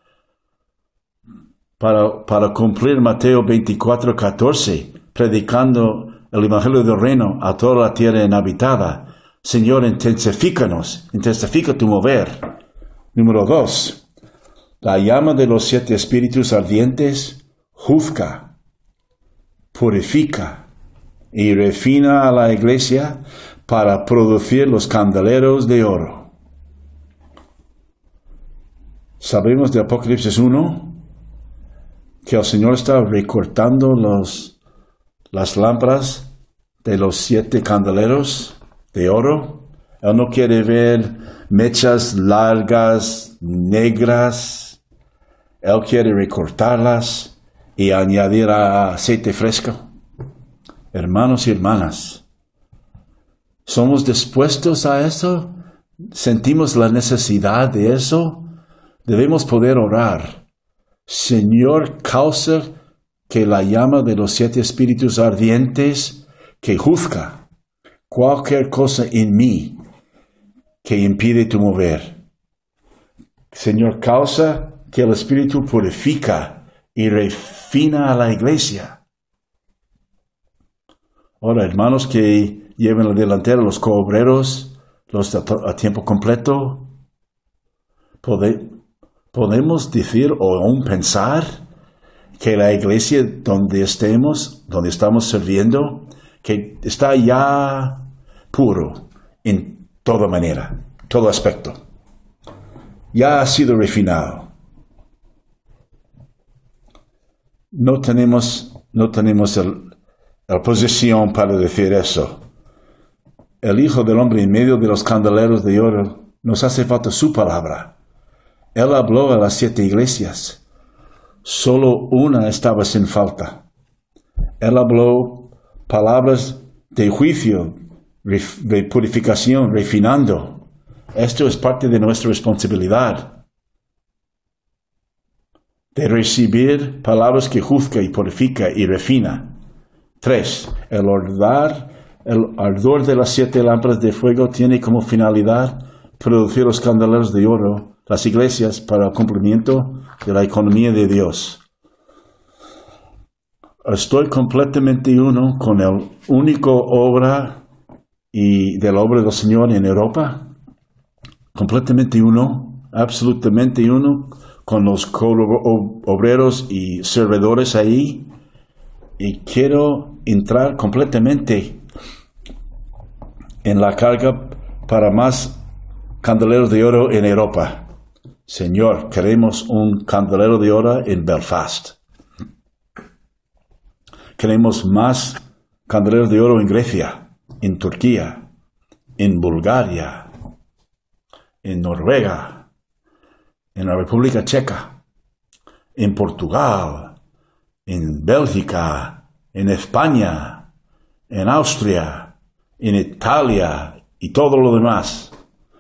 para cumplir Mateo 24:14, predicando el Evangelio del Reino a toda la tierra inhabitada. Señor, intensifica tu mover. Número 2. La llama de los 7 espíritus ardientes juzga, purifica y refina a la iglesia para producir los candeleros de oro. Sabemos de Apocalipsis 1 que el Señor está recortando las lámparas de los 7 candeleros de oro. Él no quiere ver mechas largas, negras. Él quiere recortarlas y añadir aceite fresco. Hermanos y hermanas, ¿somos dispuestos a eso? ¿Sentimos la necesidad de eso? Debemos poder orar. Señor, causa que la llama de los 7 espíritus ardientes que juzga cualquier cosa en mí que impide tu mover. Señor, causa que el Espíritu purifica y refina a la iglesia. Ahora, hermanos que lleven la delantera, los coobreros, los a tiempo completo, podemos decir o aún pensar que la iglesia donde estamos sirviendo, que está ya puro en toda manera, todo aspecto. Ya ha sido refinado. No tenemos la posición para decir eso. El Hijo del Hombre en medio de los candeleros de oro nos hace falta su palabra. Él habló a las 7 iglesias. Solo una estaba sin falta. Él habló palabras de juicio, de purificación, refinando. Esto es parte de nuestra responsabilidad. de recibir palabras que juzga y purifica y refina. 3. El ardor de las 7 lámparas de fuego tiene como finalidad producir los candeleros de oro, las iglesias, para el cumplimiento de la economía de Dios. Estoy completamente uno con el único obra y de la obra del Señor en Europa. Completamente uno, absolutamente uno, con los obreros y servidores ahí. Y quiero entrar completamente en la carga para más candeleros de oro en Europa. Señor, queremos un candelero de oro en Belfast. Queremos más candeleros de oro en Grecia, en Turquía, en Bulgaria, en Noruega, en la República Checa, en Portugal, en Bélgica, en España, en Austria, en Italia y todo lo demás.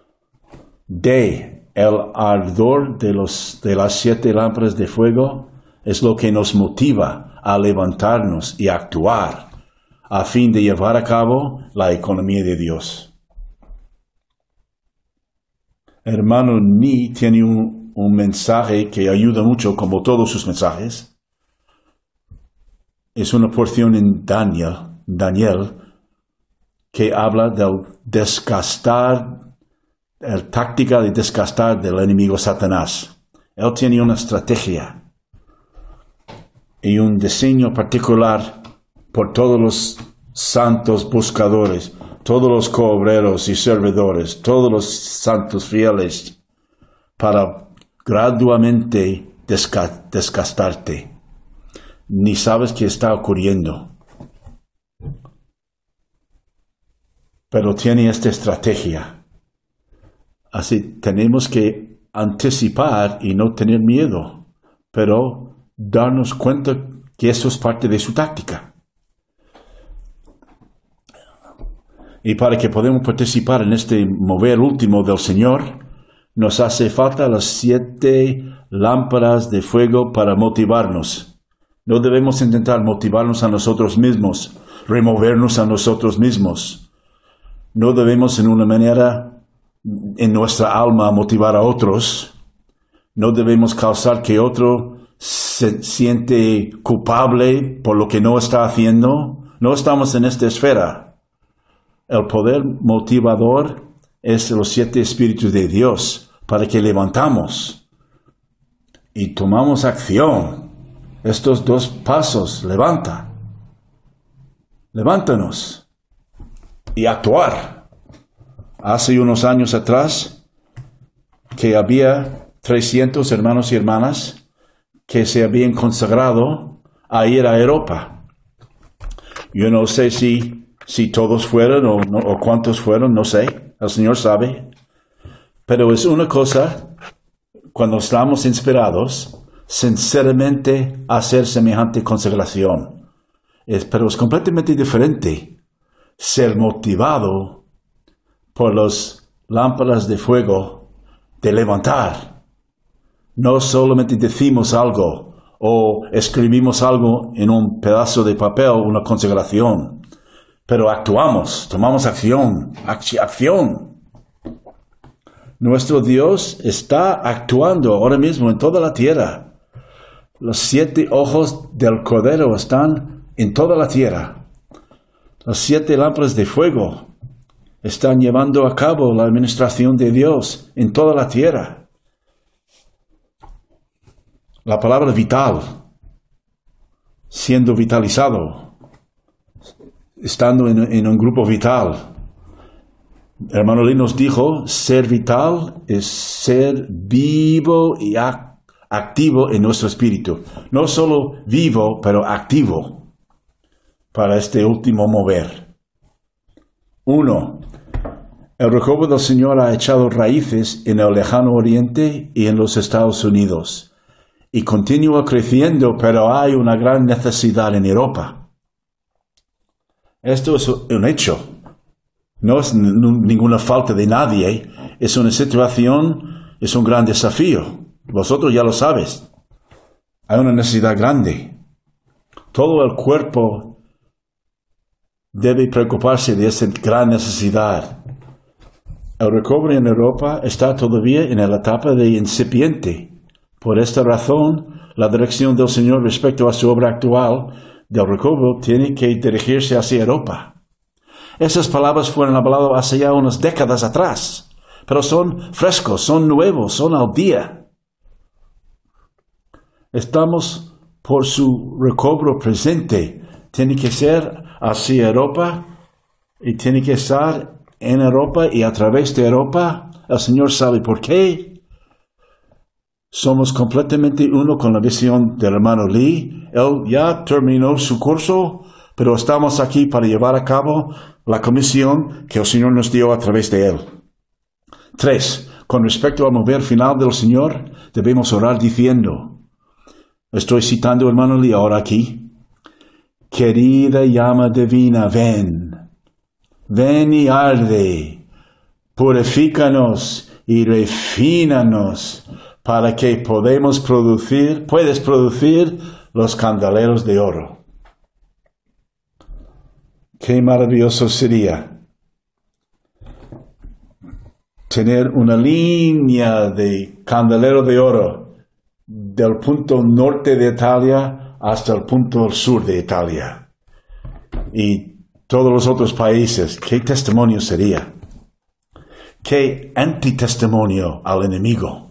El ardor de las 7 lámparas de fuego es lo que nos motiva a levantarnos y actuar a fin de llevar a cabo la economía de Dios. Hermano Ni tiene un mensaje que ayuda mucho, como todos sus mensajes. Es una porción en Daniel, que habla del táctica de desgastar del enemigo Satanás. Él tiene una estrategia y un diseño particular por todos los santos buscadores, todos los coobreros y servidores, todos los santos fieles, para gradualmente desgastarte. Ni sabes qué está ocurriendo. Pero tiene esta estrategia. Así tenemos que anticipar y no tener miedo, pero darnos cuenta que eso es parte de su táctica. Y para que podamos participar en este mover último del Señor, nos hace falta las 7 lámparas de fuego para motivarnos. No debemos intentar motivarnos a nosotros mismos, removernos a nosotros mismos. No debemos en una manera en nuestra alma motivar a otros. No debemos causar que otro se siente culpable por lo que no está haciendo. No estamos en esta esfera. El poder motivador es los 7 espíritus de Dios para que levantamos y tomamos acción. Estos 2 pasos, levántanos y actuar. Hace unos años atrás que había 300 hermanos y hermanas que se habían consagrado a ir a Europa. Yo no sé si todos fueron o cuántos fueron, no sé, el Señor sabe. Pero es una cosa, cuando estamos inspirados, sinceramente hacer semejante consagración. Pero es completamente diferente ser motivado por las lámparas de fuego de levantar. No solamente decimos algo o escribimos algo en un pedazo de papel, una consagración, pero actuamos, tomamos acción. Nuestro Dios está actuando ahora mismo en toda la tierra. Los 7 ojos del Cordero están en toda la tierra. Las 7 lámparas de fuego están llevando a cabo la administración de Dios en toda la tierra. La palabra vital, siendo vitalizado, estando en un grupo vital. Hermano Lee nos dijo, ser vital es ser vivo y activo en nuestro espíritu. No solo vivo, pero activo para este último mover. 1. El recuerdo del Señor ha echado raíces en el lejano oriente y en los Estados Unidos. Y continúa creciendo, pero hay una gran necesidad en Europa. Esto es un hecho. No es ninguna falta de nadie. Es una situación, es un gran desafío. Vosotros ya lo sabes. Hay una necesidad grande. Todo el cuerpo debe preocuparse de esta gran necesidad. El recobro en Europa está todavía en la etapa de incipiente. Por esta razón, la dirección del Señor respecto a su obra actual del recobro tiene que dirigirse hacia Europa. Esas palabras fueron habladas hace ya unas décadas atrás, pero son frescos, son nuevos, son al día. Estamos por su recobro presente. Tiene que ser hacia Europa y tiene que estar en Europa y a través de Europa. El Señor sabe por qué. Somos completamente uno con la visión del hermano Lee. Él ya terminó su curso, pero estamos aquí para llevar a cabo la comisión que el Señor nos dio a través de él. 3. Con respecto al mover final del Señor, debemos orar diciendo, estoy citando al hermano Lee ahora aquí, querida llama divina, ven. Ven y arde, purifícanos y refínanos para que puedes producir los candeleros de oro. Qué maravilloso sería tener una línea de candelero de oro del punto norte de Italia hasta el punto sur de Italia. Y todos los otros países, ¿qué testimonio sería? ¿Qué antitestimonio al enemigo?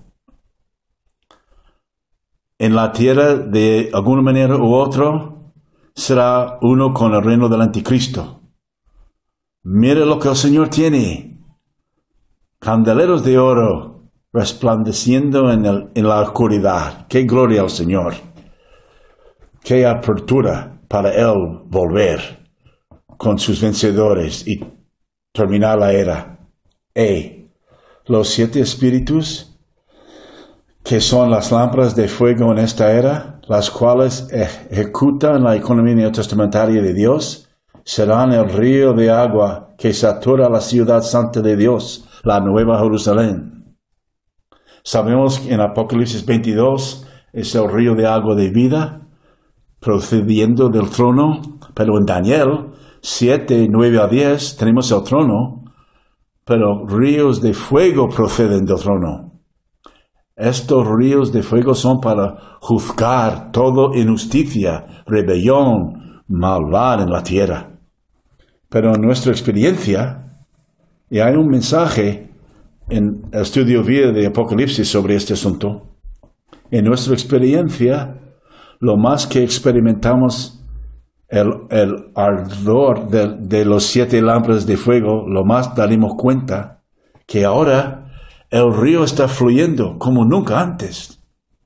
En la tierra, de alguna manera u otra, será uno con el reino del anticristo. Mire lo que el Señor tiene. Candeleros de oro resplandeciendo en la oscuridad. ¡Qué gloria al Señor! ¡Qué apertura para Él volver con sus vencedores y terminar la era! Los 7 espíritus que son las lámparas de fuego en esta era, las cuales ejecutan la economía neotestamentaria de Dios, serán el río de agua que satura la ciudad santa de Dios, la Nueva Jerusalén. Sabemos que en Apocalipsis 22 es el río de agua de vida, procediendo del trono, pero en Daniel 7, 9 a 10 tenemos el trono, pero ríos de fuego proceden del trono. Estos ríos de fuego son para juzgar toda injusticia, rebelión, maldad en la tierra. Pero en nuestra experiencia, y hay un mensaje en el estudio vida de Apocalipsis sobre este asunto, en nuestra experiencia, lo más que experimentamos el ardor de los 7 lámparas de fuego, lo más daremos cuenta que ahora el río está fluyendo como nunca antes.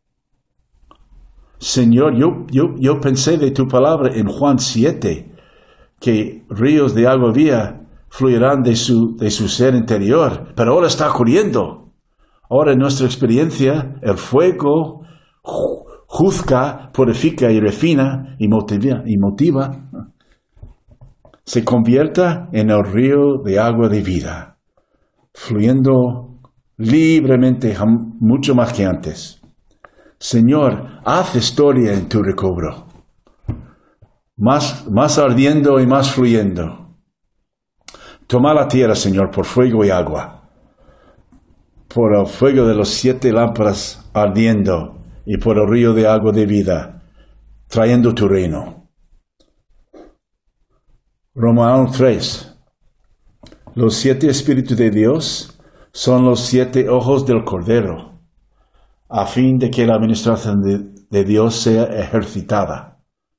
Señor, yo pensé de tu palabra en Juan 7, que ríos de agua viva fluirán de su ser interior, pero ahora está ocurriendo. Ahora en nuestra experiencia, el fuego juzga, purifica y refina y motiva. Se convierta en el río de agua de vida, fluyendo libremente, mucho más que antes. Señor, haz historia en tu recobro. Más ardiendo y más fluyendo. Toma la tierra, Señor, por fuego y agua. Por el fuego de los 7 lámparas ardiendo y por el río de agua de vida, trayendo tu reino. Romanos 3. Los 7 espíritus de Dios son los 7 ojos del Cordero, a fin de que la administración de Dios sea ejercida.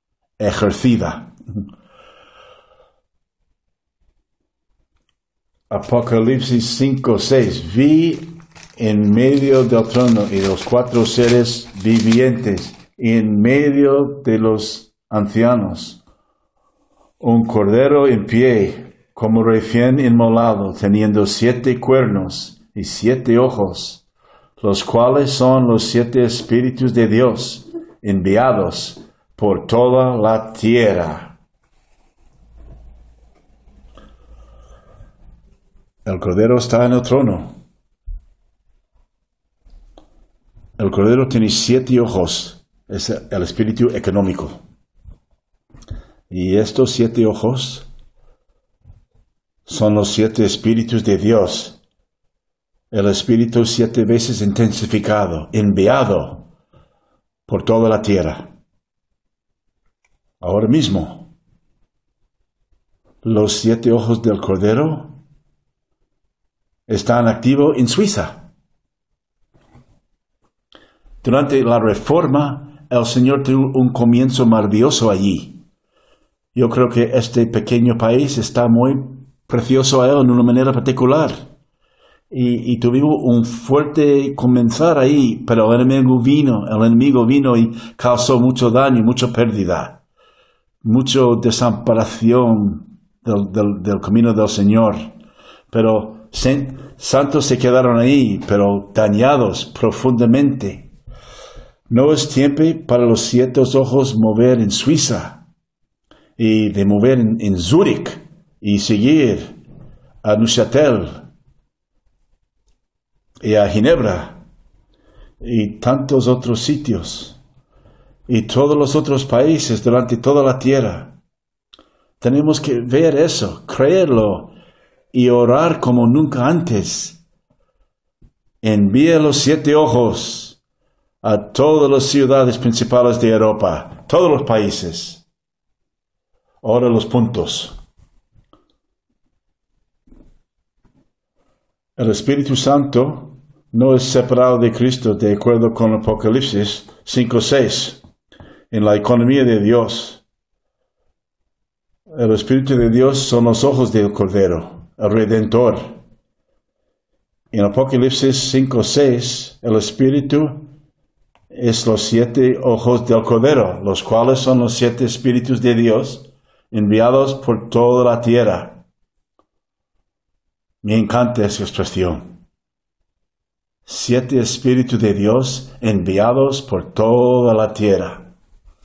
Apocalipsis 5, 6. Vi en medio del trono y de los 4 seres vivientes, y en medio de los ancianos, un cordero en pie, como recién inmolado, teniendo 7 cuernos y 7 ojos, los cuales son los 7 espíritus de Dios, enviados por toda la tierra. El Cordero está en el trono. El Cordero tiene 7 ojos es el espíritu económico. Y estos 7 ojos son los 7 espíritus de Dios. El espíritu 7 veces intensificado, enviado por toda la tierra. Ahora mismo, los 7 ojos del Cordero están activos en Suiza. Durante la Reforma, el Señor tuvo un comienzo maravilloso allí. Yo creo que este pequeño país está muy precioso a Él en una manera particular. Y tuvimos un fuerte comenzar ahí, pero el enemigo vino y causó mucho daño, mucha pérdida, mucha desamparación del camino del Señor. Pero santos se quedaron ahí, pero dañados profundamente. No es tiempo para los 7 ojos mover en Suiza y de mover en Zúrich y seguir a Neuchâtel y a Ginebra y tantos otros sitios y todos los otros países durante toda la tierra. Tenemos que ver eso, creerlo y orar como nunca antes. Envía los 7 ojos a todas las ciudades principales de Europa, todos los países. Ahora los puntos. El Espíritu Santo no es separado de Cristo de acuerdo con Apocalipsis 5:6 en la economía de Dios. El Espíritu de Dios son los ojos del Cordero, el Redentor. En Apocalipsis 5:6, el Espíritu es los 7 ojos del Cordero, los cuales son los 7 Espíritus de Dios enviados por toda la tierra. Me encanta esa expresión. 7 Espíritus de Dios enviados por toda la tierra.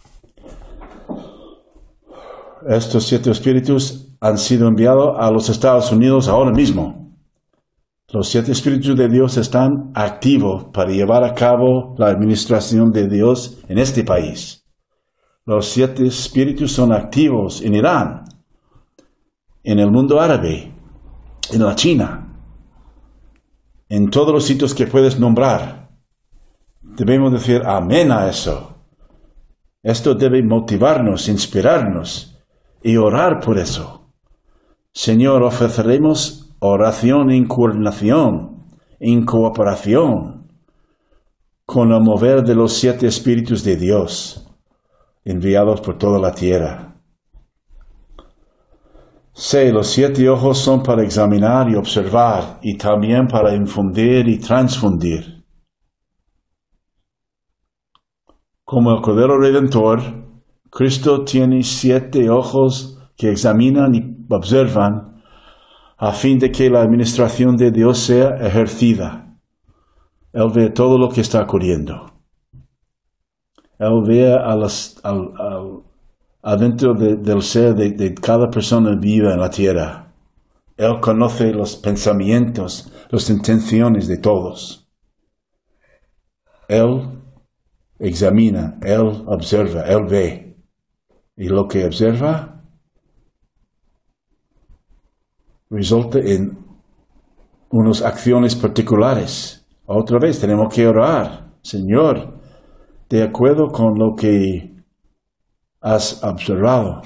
Estos 7 Espíritus han sido enviados a los Estados Unidos ahora mismo. Los 7 Espíritus de Dios están activos para llevar a cabo la administración de Dios en este país. Los 7 Espíritus son activos en Irán, en el mundo árabe, en la China, en todos los sitios que puedes nombrar. Debemos decir amén a eso. Esto debe motivarnos, inspirarnos y orar por eso. Señor, ofreceremos oración en coordinación, en cooperación con el mover de los 7 Espíritus de Dios enviados por toda la tierra. Los 7 ojos son para examinar y observar, y también para infundir y transfundir. Como el Cordero Redentor, Cristo tiene 7 ojos que examinan y observan a fin de que la administración de Dios sea ejercida. Él ve todo lo que está ocurriendo. Él ve adentro del ser de cada persona viva en la tierra. Él conoce los pensamientos, las intenciones de todos. Él examina, Él observa, Él ve. Y lo que observa resulta en unas acciones particulares. Otra vez tenemos que orar. Señor, de acuerdo con lo que has observado,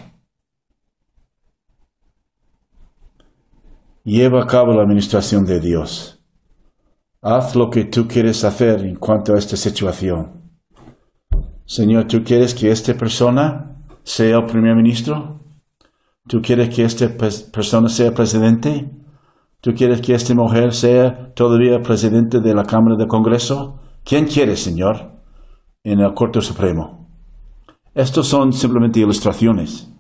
lleva a cabo la administración de Dios. Haz lo que tú quieres hacer en cuanto a esta situación. Señor, ¿tú quieres que esta persona sea el primer ministro? ¿Tú quieres que esta persona sea presidente? ¿Tú quieres que esta mujer sea todavía presidente de la Cámara del Congreso? ¿Quién quiere, Señor, en el Corte Supremo? Estos son simplemente ilustraciones.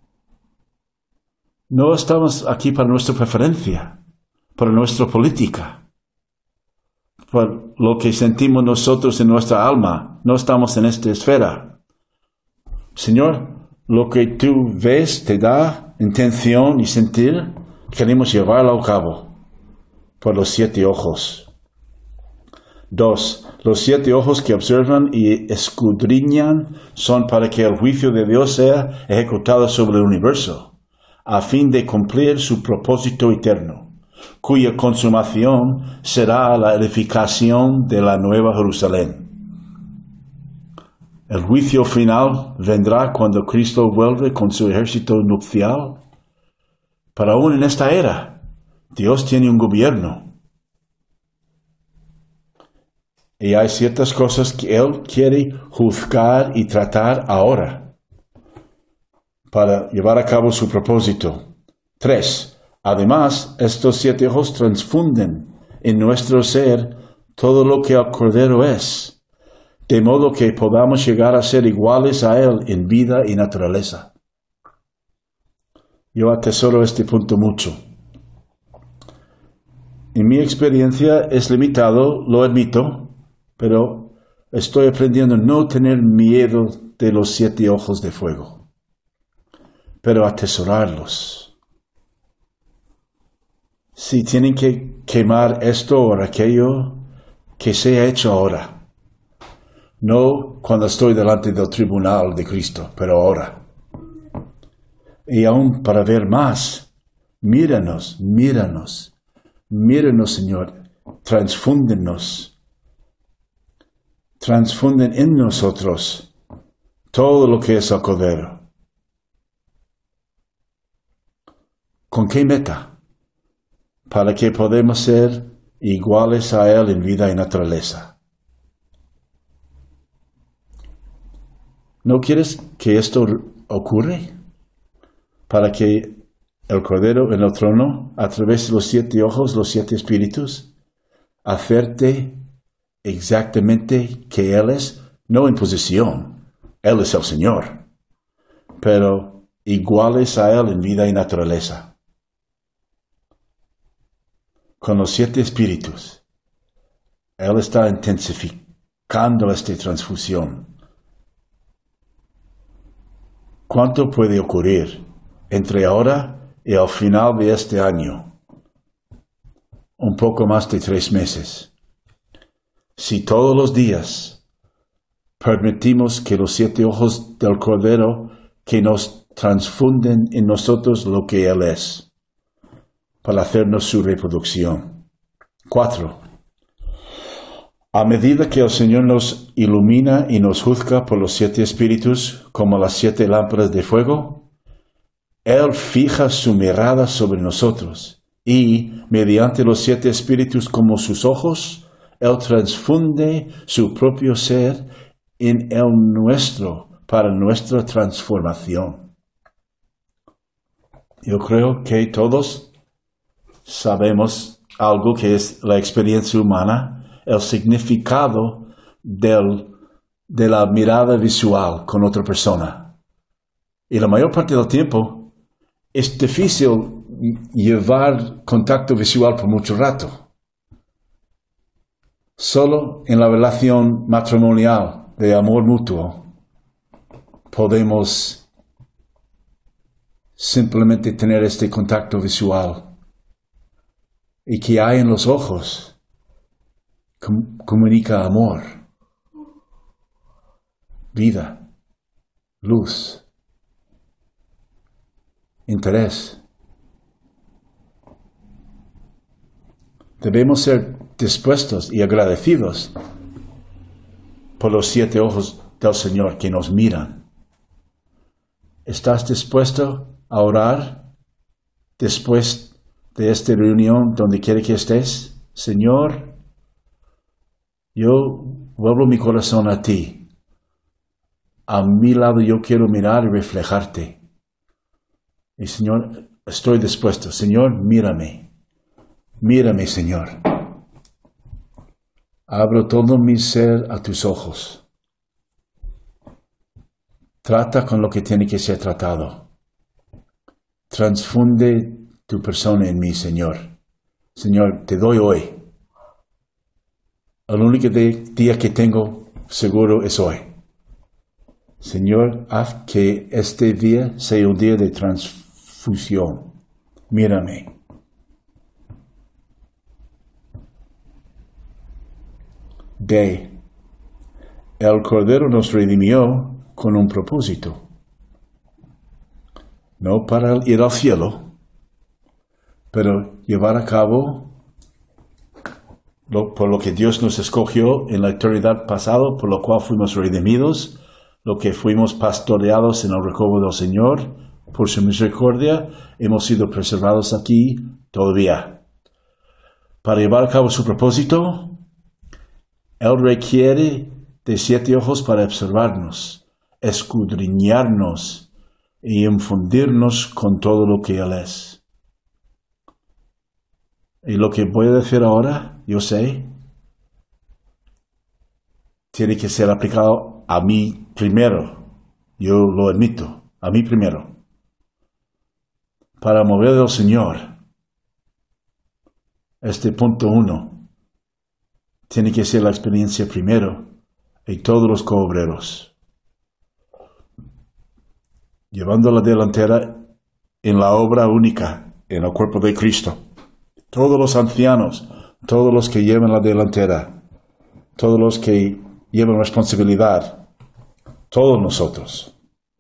No estamos aquí para nuestra preferencia, para nuestra política, por lo que sentimos nosotros en nuestra alma. No estamos en esta esfera. Señor, lo que tú ves te da intención y sentir, queremos llevarlo a cabo por los 7 ojos. 2. Los 7 ojos que observan y escudriñan son para que el juicio de Dios sea ejecutado sobre el universo, a fin de cumplir su propósito eterno, cuya consumación será la edificación de la Nueva Jerusalén. El juicio final vendrá cuando Cristo vuelve con su ejército nupcial. Pero aún en esta era, Dios tiene un gobierno. Y hay ciertas cosas que Él quiere juzgar y tratar ahora para llevar a cabo su propósito. 3. Además, estos 7 ojos transfunden en nuestro ser todo lo que el Cordero es, de modo que podamos llegar a ser iguales a Él en vida y naturaleza. Yo atesoro este punto mucho. En mi experiencia es limitado, lo admito, pero estoy aprendiendo a no tener miedo de los 7 ojos de fuego, pero atesorarlos. Si tienen que quemar esto o aquello, que sea hecho ahora. No cuando estoy delante del tribunal de Cristo, pero ahora. Y aún para ver más, míranos, Señor, transfúndenos, transfunden en nosotros todo lo que es el Cordero. ¿Con qué meta? Para que podamos ser iguales a Él en vida y naturaleza. ¿No quieres que esto ocurra? Para que el Cordero en el trono, a través de los 7 ojos, los 7 espíritus, hacerte exactamente que Él es, no en posición, Él es el Señor, pero iguales a Él en vida y naturaleza. Con los 7 espíritus, Él está intensificando esta transfusión. ¿Cuánto puede ocurrir entre ahora y el final de este año? Un poco más de 3 meses. Si todos los días permitimos que los 7 ojos del Cordero que nos transfunden en nosotros lo que Él es, para hacernos su reproducción. 4. A medida que el Señor nos ilumina y nos juzga por los 7 espíritus como las 7 lámparas de fuego, Él fija su mirada sobre nosotros y, mediante los 7 espíritus como sus ojos, Él transfunde su propio ser en el nuestro para nuestra transformación. Yo creo que todos sabemos algo que es la experiencia humana, el significado de la mirada visual con otra persona. Y la mayor parte del tiempo, es difícil llevar contacto visual por mucho rato. Solo en la relación matrimonial de amor mutuo podemos simplemente tener este contacto visual. Y que hay en los ojos comunica amor, vida, luz, interés. Debemos ser dispuestos y agradecidos por los 7 ojos del Señor que nos miran. ¿Estás dispuesto a orar después de esta reunión donde quiera que estés? Señor, yo vuelvo mi corazón a ti. A mi lado yo quiero mirar y reflejarte. Y Señor, estoy dispuesto. Señor, mírame. Mírame, Señor. Abro todo mi ser a tus ojos. Trata con lo que tiene que ser tratado. Transfunde tu persona en mí, Señor. Señor, te doy hoy. El único día que tengo seguro es hoy. Señor, haz que este día sea un día de transfusión. Mírame. de el Cordero nos redimió con un propósito. No para ir al cielo, pero llevar a cabo por lo que Dios nos escogió en la eternidad pasada, por lo cual fuimos redimidos, lo que fuimos pastoreados en el recodo del Señor, por su misericordia, hemos sido preservados aquí todavía. Para llevar a cabo su propósito, Él requiere de 7 ojos para observarnos, escudriñarnos y infundirnos con todo lo que Él es. Y lo que voy a decir ahora, yo sé, tiene que ser aplicado a mí primero. Yo lo admito, a mí primero. Para mover del Señor, este punto 1, tiene que ser la experiencia primero de todos los coobreros. Llevando la delantera en la obra única, en el cuerpo de Cristo. Todos los ancianos, todos los que llevan la delantera, todos los que llevan responsabilidad, todos nosotros.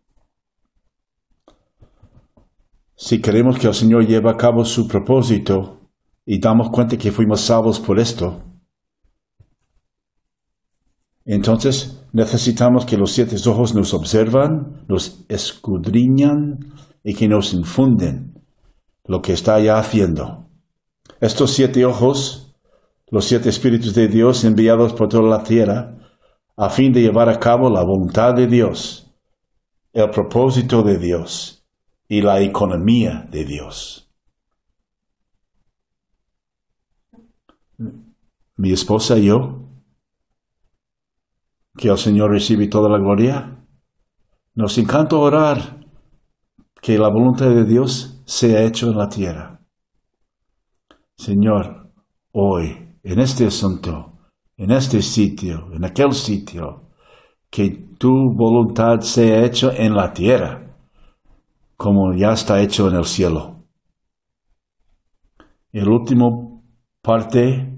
Si queremos que el Señor lleve a cabo su propósito y damos cuenta que fuimos salvos por esto, entonces necesitamos que los 7 ojos nos observan, nos escudriñan y que nos infunden lo que está ya haciendo. Estos 7 ojos, los 7 Espíritus de Dios enviados por toda la tierra, a fin de llevar a cabo la voluntad de Dios, el propósito de Dios y la economía de Dios. Mi esposa y yo, que el Señor recibe toda la gloria, nos encanta orar que la voluntad de Dios sea hecha en la tierra. Señor, hoy, en este asunto, en este sitio, en aquel sitio, que tu voluntad sea hecha en la tierra, como ya está hecho en el cielo. El último parte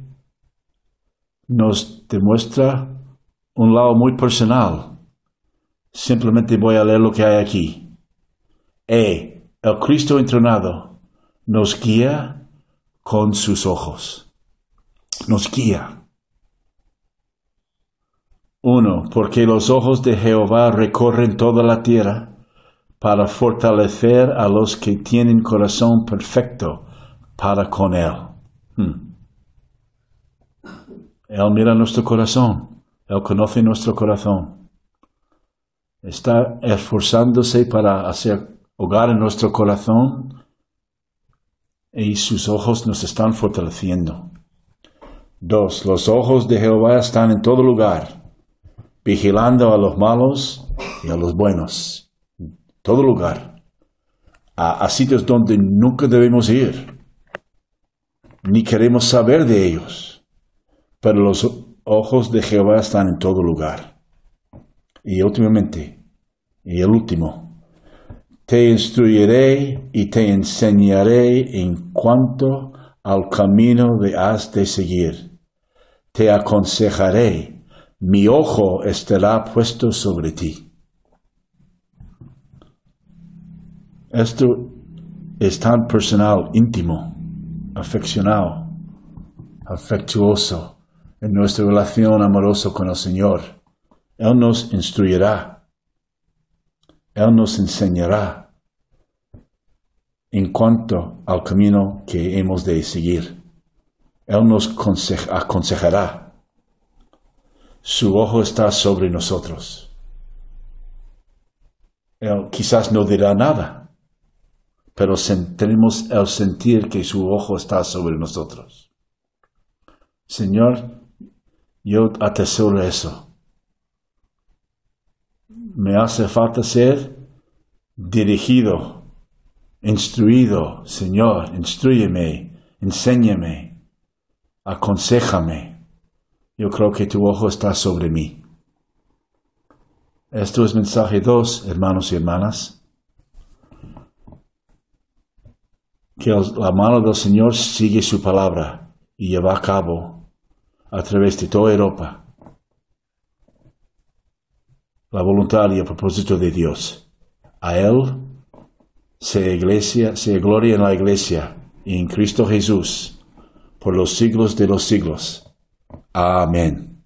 nos demuestra un lado muy personal. Simplemente voy a leer lo que hay aquí. El Cristo entronado nos guía con sus ojos. Nos guía. 1. Porque los ojos de Jehová recorren toda la tierra para fortalecer a los que tienen corazón perfecto para con Él. Él mira nuestro corazón. Él conoce nuestro corazón. Está esforzándose para hacer hogar en nuestro corazón y sus ojos nos están fortaleciendo. 2. Los ojos de Jehová están en todo lugar, vigilando a los malos y a los buenos. Todo lugar. A sitios donde nunca debemos ir, ni queremos saber de ellos. Pero los ojos de Jehová están en todo lugar. Y últimamente, y el último, te instruiré y te enseñaré en cuanto al camino que has de seguir. Te aconsejaré, mi ojo estará puesto sobre ti. Esto es tan personal, íntimo, afectuoso en nuestra relación amorosa con el Señor. Él nos instruirá. Él nos enseñará en cuanto al camino que hemos de seguir. Él nos aconsejará. Su ojo está sobre nosotros. Él quizás no dirá nada, pero tenemos el sentir que su ojo está sobre nosotros. Señor, yo atesoro eso. Me hace falta ser dirigido, instruido. Señor, instrúyeme, enséñame, aconséjame. Yo creo que tu ojo está sobre mí. Esto es mensaje 2, hermanos y hermanas. Que la mano del Señor sigue su palabra y lleva a cabo a través de toda Europa, la voluntad y el propósito de Dios. A Él sea gloria en la Iglesia y en Cristo Jesús por los siglos de los siglos. Amén.